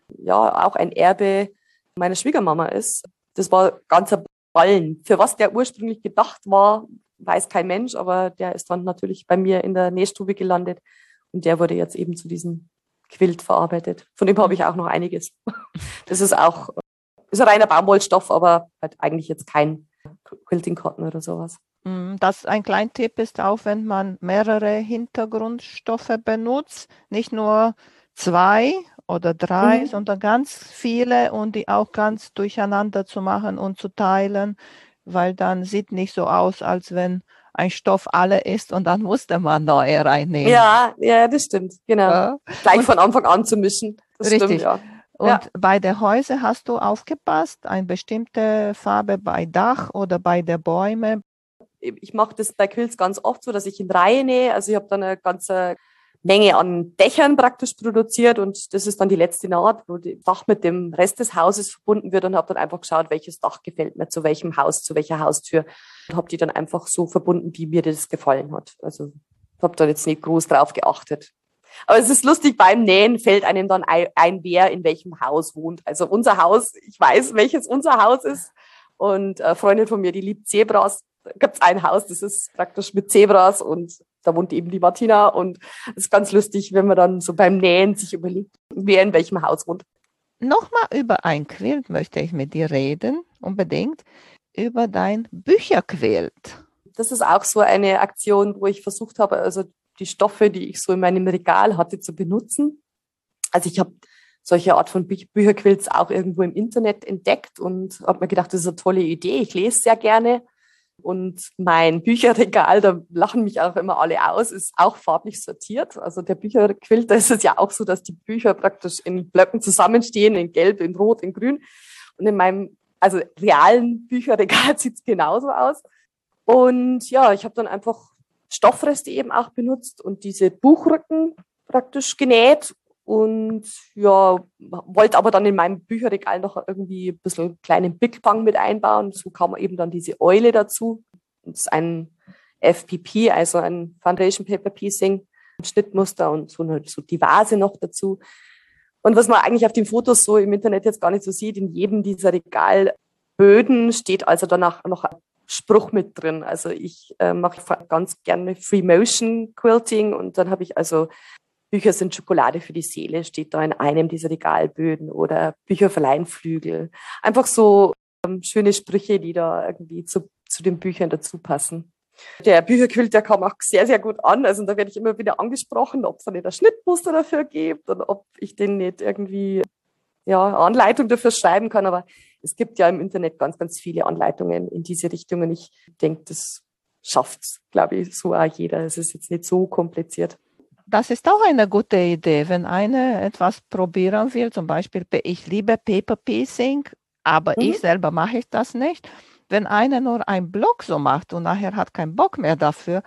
S2: ja auch ein Erbe meiner Schwiegermama ist. Das war ganzer Ballen. Für was der ursprünglich gedacht war, weiß kein Mensch, aber der ist dann natürlich bei mir in der Nähstube gelandet und der wurde jetzt eben zu diesem Quilt verarbeitet. Von dem habe ich auch noch einiges. Das ist auch ist ein reiner Baumwollstoff, aber halt eigentlich jetzt kein Quilting Cotton oder sowas.
S1: Das ein kleiner Tipp ist auch, wenn man mehrere Hintergrundstoffe benutzt, nicht nur zwei oder drei,
S2: Mhm.
S1: sondern ganz viele und die auch ganz durcheinander zu machen und zu teilen, weil dann sieht nicht so aus, als wenn ein Stoff alle ist und dann musste man neue reinnehmen.
S2: Ja, ja, das stimmt, genau.
S1: Ja.
S2: Gleich
S1: Und-
S2: von Anfang an zu mischen. Das
S1: Richtig.
S2: stimmt, ja.
S1: Und
S2: Ja.
S1: bei der Häuser hast du aufgepasst, eine bestimmte Farbe bei Dach oder bei der Bäume?
S2: Ich mache das bei Quilts ganz oft so, dass ich in Reihe nähe. Also ich habe dann eine ganze Menge an Dächern praktisch produziert und das ist dann die letzte Naht, wo das Dach mit dem Rest des Hauses verbunden wird und habe dann einfach geschaut, welches Dach gefällt mir, zu welchem Haus, zu welcher Haustür und habe die dann einfach so verbunden, wie mir das gefallen hat. Also ich habe da jetzt nicht groß drauf geachtet. Aber es ist lustig, beim Nähen fällt einem dann ein, wer in welchem Haus wohnt. Also unser Haus, ich weiß, welches unser Haus ist und eine Freundin von mir, die liebt Zebras. Da gibt es ein Haus, das ist praktisch mit Zebras und da wohnt eben die Martina und es ist ganz lustig, wenn man dann so beim Nähen sich überlegt, wer in welchem Haus wohnt.
S1: Nochmal über ein Quilt möchte ich mit dir reden, unbedingt, über dein Bücherquilt.
S2: Das ist auch so eine Aktion, wo ich versucht habe, also die Stoffe, die ich so in meinem Regal hatte, zu benutzen. Also ich habe solche Art von Bü- Bücherquilts auch irgendwo im Internet entdeckt und habe mir gedacht, das ist eine tolle Idee. Ich lese sehr gerne. Und mein Bücherregal, da lachen mich auch immer alle aus, ist auch farblich sortiert. Also der Bücherquilt, da ist es ja auch so, dass die Bücher praktisch in Blöcken zusammenstehen, in Gelb, in Rot, in Grün. Und in meinem, also realen Bücherregal sieht es genauso aus. Und ja, ich habe dann einfach Stoffreste eben auch benutzt und diese Buchrücken praktisch genäht. Und ja, wollte aber dann in meinem Bücherregal noch irgendwie ein bisschen einen kleinen Big Bang mit einbauen. So kam eben dann diese Eule dazu. Das ist ein F P P, also ein Foundation Paper Piecing, ein Schnittmuster und so, eine, so die Vase noch dazu. Und was man eigentlich auf den Fotos so im Internet jetzt gar nicht so sieht, in jedem dieser Regalböden steht also danach noch ein Spruch mit drin. Also ich äh, mache ganz gerne Free Motion Quilting und dann habe ich also Bücher sind Schokolade für die Seele, steht da in einem dieser Regalböden oder Bücher verleihen Flügel. Einfach so ähm, schöne Sprüche, die da irgendwie zu, zu den Büchern dazu passen. Der Bücherquilt, der kam auch sehr, sehr gut an. Also da werde ich immer wieder angesprochen, ob es da nicht ein Schnittmuster dafür gibt und ob ich den nicht irgendwie ja, Anleitung dafür schreiben kann. Aber es gibt ja im Internet ganz, ganz viele Anleitungen in diese Richtung und ich denke, das schafft es, glaube ich, so auch jeder. Es ist jetzt nicht so kompliziert.
S1: Das ist auch eine gute Idee, wenn einer etwas probieren will, zum Beispiel, ich liebe Paper Piecing, aber
S2: Mhm.
S1: ich selber mache ich das nicht. Wenn einer nur einen Block so macht und nachher hat keinen Bock mehr dafür,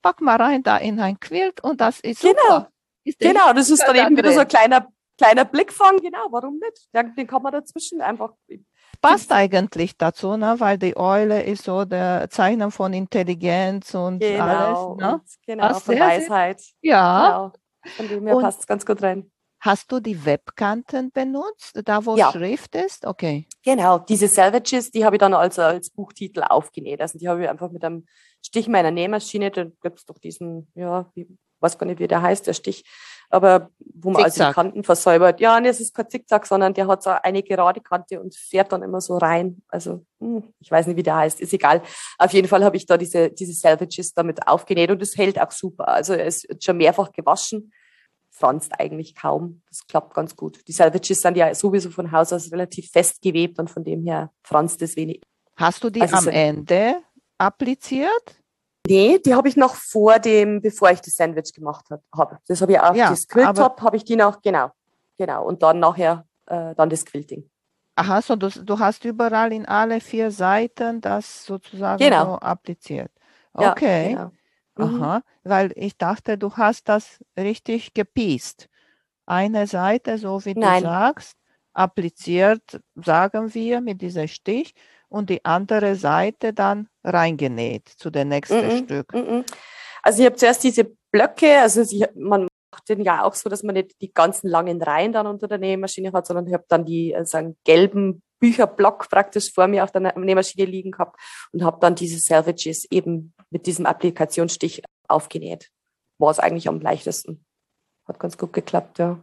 S1: pack mal rein da in ein Quilt und das ist
S2: Genau,
S1: super. Ist
S2: genau, das ist dann
S1: da
S2: eben wieder so
S1: drin.
S2: ein kleiner, kleiner Blickfang, genau, warum nicht? Den, den kann man dazwischen einfach...
S1: Passt eigentlich dazu, ne? Weil die Eule ist so der Zeichen von Intelligenz und alles.
S2: Genau,
S1: Ne?
S2: und genau,
S1: Passt
S2: von
S1: sehr, sehr.
S2: Weisheit.
S1: Ja.
S2: Genau, von dem her
S1: Und
S2: passt es ganz gut rein.
S1: hast du die Webkanten benutzt, da wo
S2: Ja,
S1: Schrift ist? Okay.
S2: genau, diese Salvages, die habe ich dann also als Buchtitel aufgenäht. Also die habe ich einfach mit einem Stich meiner Nähmaschine, da gibt es doch diesen, ja, ich weiß gar nicht, wie der heißt, der Stich, aber wo man also die
S1: Zickzack.
S2: Kanten versäubert. Ja, nee, es ist kein Zickzack, sondern der hat so eine gerade Kante und fährt dann immer so rein. Also, hm, ich weiß nicht, wie der heißt, ist egal. Auf jeden Fall habe ich da diese, diese Salvages damit aufgenäht und es hält auch super. Also er ist schon mehrfach gewaschen, franzt eigentlich kaum. Das klappt ganz gut. Die Salvages sind ja sowieso von Haus aus relativ fest gewebt und von dem her franzt es wenig.
S1: Hast du die
S2: Also
S1: am
S2: so,
S1: Ende appliziert?
S2: nee, die habe ich noch vor dem, bevor ich das Sandwich gemacht habe. Das habe ich auf
S1: Ja,
S2: das Quilt-Top,
S1: aber
S2: habe ich die noch, genau, genau. Und dann nachher, äh, dann das Quilting.
S1: aha, so du, du hast überall in alle vier Seiten das sozusagen so
S2: Genau,
S1: appliziert.
S2: ja,
S1: Okay,
S2: genau. Mhm.
S1: aha, weil ich dachte, du hast das richtig gepiest. Eine Seite, so wie du
S2: Nein.
S1: sagst, appliziert, sagen wir, mit diesem Stich und die andere Seite dann reingenäht zu dem nächsten
S2: Mhm.
S1: Stück.
S2: Mhm. Also ich habe zuerst diese Blöcke, also sie, man macht den ja auch so, dass man nicht die ganzen langen Reihen dann unter der Nähmaschine hat, sondern ich habe dann die, also einen gelben Bücherblock praktisch vor mir auf der Nähmaschine liegen gehabt und habe dann diese Salvages eben mit diesem Applikationsstich aufgenäht. War es eigentlich am leichtesten. Hat ganz gut geklappt, ja.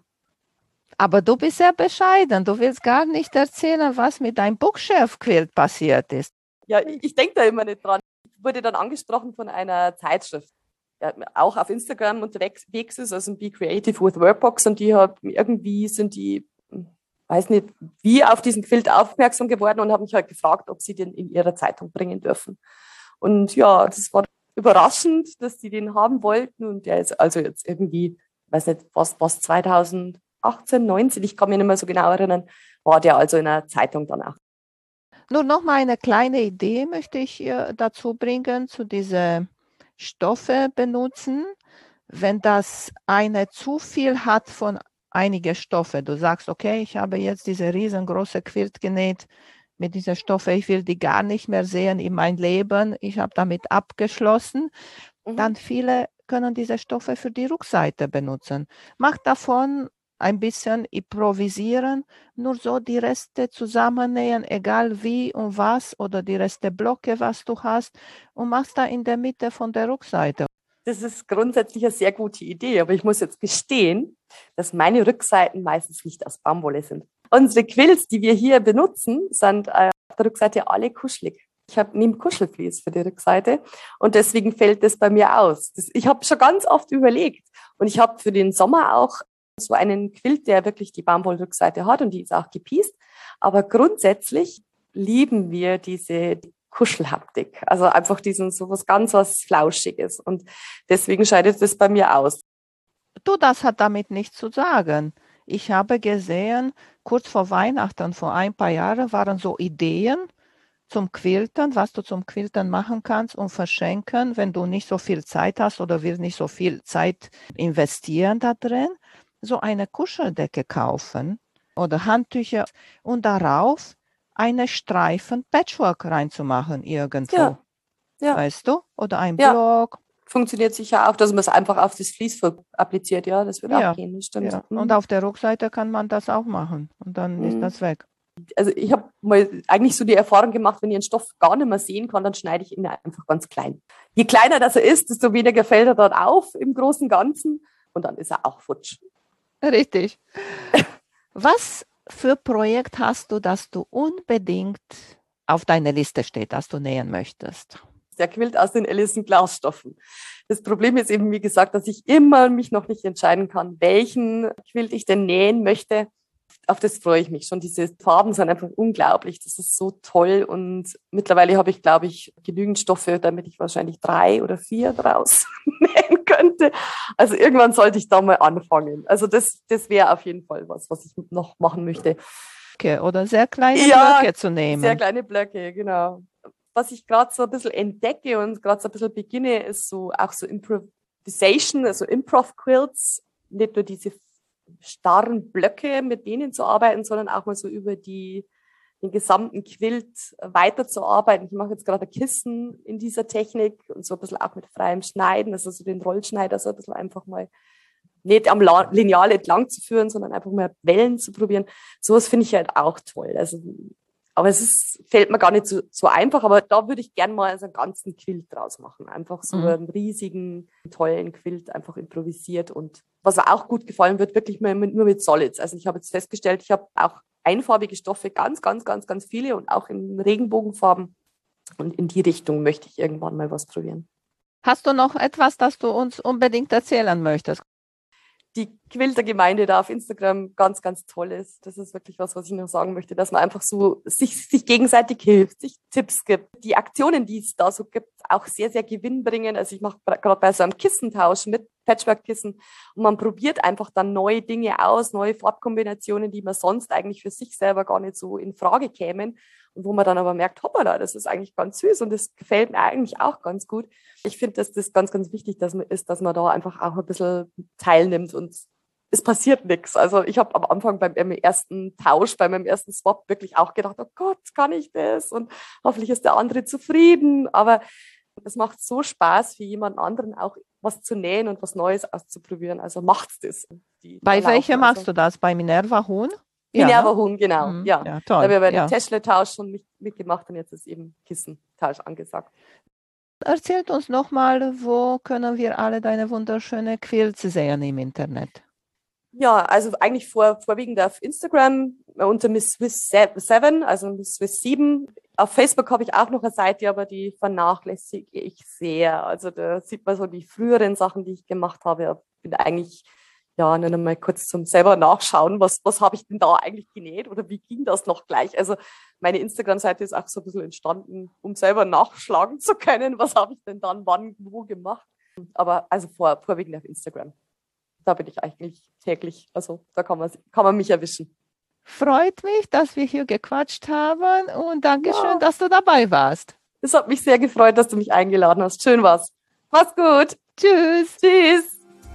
S1: Aber du bist sehr bescheiden. Du willst gar nicht erzählen, was mit deinem Bookshelf-Quilt passiert ist.
S2: Ja, ich, ich denke da immer nicht dran. Ich wurde dann angesprochen von einer Zeitschrift, ja, auch auf Instagram unterwegs ist, also Be Creative with Workbox, und die hat irgendwie sind die, weiß nicht, wie auf diesen Quilt aufmerksam geworden und haben mich halt gefragt, ob sie den in ihrer Zeitung bringen dürfen. Und ja, das war überraschend, dass die den haben wollten, und der ist also jetzt irgendwie, weiß nicht, was, was zweitausendachtzehn, neunzehn, ich kann mich nicht mehr so genau erinnern, war der also in einer Zeitung dann auch.
S1: Nur noch mal eine kleine Idee möchte ich hier dazu bringen, zu diese Stoffe benutzen. Wenn das eine zu viel hat von einigen Stoffen, du sagst, okay, ich habe jetzt diese riesengroße Quilt genäht mit dieser Stoffe, ich will die gar nicht mehr sehen in mein Leben, ich habe damit abgeschlossen,
S2: Mhm.
S1: dann viele können diese Stoffe für die Rückseite benutzen. Mach davon ein bisschen improvisieren, nur so die Reste zusammennähen, egal wie und was, oder die Reste Blöcke, was du hast, und machst da in der Mitte von der Rückseite.
S2: Das ist grundsätzlich eine sehr gute Idee, aber ich muss jetzt gestehen, dass meine Rückseiten meistens nicht aus Baumwolle sind. Unsere Quilts, die wir hier benutzen, sind äh, auf der Rückseite alle kuschelig. Ich habe nehme Kuschelflies für die Rückseite und deswegen fällt das bei mir aus. Das, ich habe schon ganz oft überlegt, und ich habe für den Sommer auch so einen Quilt, der wirklich die Baumwollrückseite hat, und die ist auch gepiest. Aber grundsätzlich lieben wir diese Kuschelhaptik, also einfach diesen so was ganz was Flauschiges, und deswegen scheidet das bei mir aus.
S1: Du, das hat damit nichts zu sagen. Ich habe gesehen, kurz vor Weihnachten, vor ein paar Jahren, waren so Ideen zum Quilten, was du zum Quilten machen kannst und verschenken, wenn du nicht so viel Zeit hast oder willst nicht so viel Zeit investieren da drin. So eine Kuscheldecke kaufen oder Handtücher und darauf eine Streifen Patchwork reinzumachen irgendwo,
S2: Ja, ja,
S1: weißt du? Oder ein
S2: ja.
S1: Block.
S2: Funktioniert sicher auch, dass man es einfach auf das Vlies appliziert. Ja, das wird auch
S1: Ja,
S2: gehen, das stimmt.
S1: ja. Und
S2: Mhm.
S1: auf der Rückseite kann man das auch machen und dann ist
S2: Mhm.
S1: das weg.
S2: Also ich habe mal eigentlich so die Erfahrung gemacht, wenn ich einen Stoff gar nicht mehr sehen kann, dann schneide ich ihn einfach ganz klein. Je kleiner das er ist, desto weniger fällt er dann auf im großen Ganzen, und dann ist er auch futsch.
S1: Richtig. Was für Projekt hast du, das du unbedingt auf deiner Liste steht, das du nähen möchtest?
S2: Der Quilt aus den Ellison Glasstoffen. Das Problem ist eben, wie gesagt, dass ich immer mich noch nicht entscheiden kann, welchen Quilt ich denn nähen möchte. Auf das freue ich mich schon. Diese Farben sind einfach unglaublich. Das ist so toll. Und mittlerweile habe ich, glaube ich, genügend Stoffe, damit ich wahrscheinlich drei oder vier draus nähen könnte. Also irgendwann sollte ich da mal anfangen. Also das, das wäre auf jeden Fall was, was ich noch machen möchte.
S1: Oder sehr kleine
S2: Ja,
S1: Blöcke zu nehmen.
S2: sehr kleine Blöcke, genau. was ich gerade so ein bisschen entdecke und gerade so ein bisschen beginne, ist so auch so Improvisation, also Improv-Quilts, nicht nur diese starren Blöcke, mit denen zu arbeiten, sondern auch mal so über die, den gesamten Quilt weiterzuarbeiten. Ich mache jetzt gerade ein Kissen in dieser Technik und so ein bisschen auch mit freiem Schneiden, also so den Rollschneider so ein bisschen einfach mal nicht am Lineal entlang zu führen, sondern einfach mal Wellen zu probieren. Sowas finde ich halt auch toll. Also, aber es ist, fällt mir gar nicht so, so einfach, aber da würde ich gerne mal so einen ganzen Quilt draus machen. Einfach so mhm. einen riesigen, tollen Quilt, einfach improvisiert. Und was auch gut gefallen wird, wirklich mal mit, nur mit Solids. Also ich habe jetzt festgestellt, ich habe auch einfarbige Stoffe, ganz, ganz, ganz, ganz viele und auch in Regenbogenfarben. Und in die Richtung möchte ich irgendwann mal was probieren.
S1: Hast du noch etwas, das du uns unbedingt erzählen möchtest?
S2: Die Quiltergemeinde da auf Instagram ganz, ganz toll ist. Das ist wirklich was, was ich noch sagen möchte, dass man einfach so sich, sich gegenseitig hilft, sich Tipps gibt. Die Aktionen, die es da so gibt, auch sehr, sehr gewinnbringend. Also ich mache gerade bei so einem Kissentausch mit Patchwork-Kissen und man probiert einfach dann neue Dinge aus, neue Farbkombinationen, die man sonst eigentlich für sich selber gar nicht so in Frage kämen. Und wo man dann aber merkt, hoppala, das ist eigentlich ganz süß und das gefällt mir eigentlich auch ganz gut. Ich finde, dass das ganz, ganz wichtig dass man ist, dass man da einfach auch ein bisschen teilnimmt und es passiert nichts. Also ich habe am Anfang beim ersten Tausch, bei meinem ersten Swap wirklich auch gedacht, oh Gott, kann ich das? Und hoffentlich ist der andere zufrieden. Aber es macht so Spaß, für jemand anderen auch was zu nähen und was Neues auszuprobieren. Also macht's das. Die,
S1: bei welcher machst also, du das? Bei Minerva Huhn?
S2: Minerva ja, Huhn, genau. Mhm. Ja.
S1: ja, toll.
S2: Da haben wir bei
S1: ja.
S2: dem Täschle-Tausch schon mit, mitgemacht und jetzt ist eben Kissentausch angesagt.
S1: Erzählt uns nochmal, wo können wir alle deine wunderschöne Quilts sehen im Internet?
S2: Ja, also eigentlich vor, vorwiegend auf Instagram unter Miss Swiss sieben, also Miss Swiss sieben. Auf Facebook habe ich auch noch eine Seite, aber die vernachlässige ich sehr. Also da sieht man so die früheren Sachen, die ich gemacht habe. Ich bin eigentlich ja, nur noch mal kurz zum selber nachschauen, was, was habe ich denn da eigentlich genäht oder wie ging das noch gleich? Also meine Instagram-Seite ist auch so ein bisschen entstanden, um selber nachschlagen zu können, was habe ich denn dann wann, wo gemacht. Aber also vor, vorwiegend auf Instagram. Da bin ich eigentlich täglich, also da kann man, kann man mich erwischen.
S1: Freut mich, dass wir hier gequatscht haben und Dankeschön, ja. dass du dabei warst.
S2: Es hat mich sehr gefreut, dass du mich eingeladen hast. Schön war's. Mach's gut.
S1: Tschüss.
S2: Tschüss.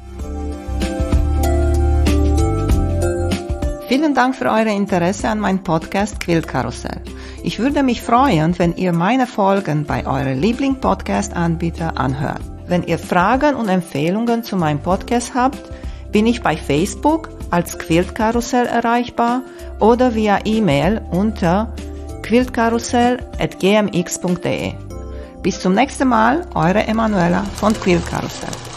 S1: Vielen Dank für euer Interesse an meinem Podcast Quiltkarussell. Ich würde mich freuen, wenn ihr meine Folgen bei eurem Liebling-Podcast-Anbieter anhört. Wenn ihr Fragen und Empfehlungen zu meinem Podcast habt, bin ich bei Facebook als Quiltkarussell erreichbar oder via E-Mail unter quiltkarussell at g m x punkt d e. Bis zum nächsten Mal, eure Emanuela von Quiltkarussell.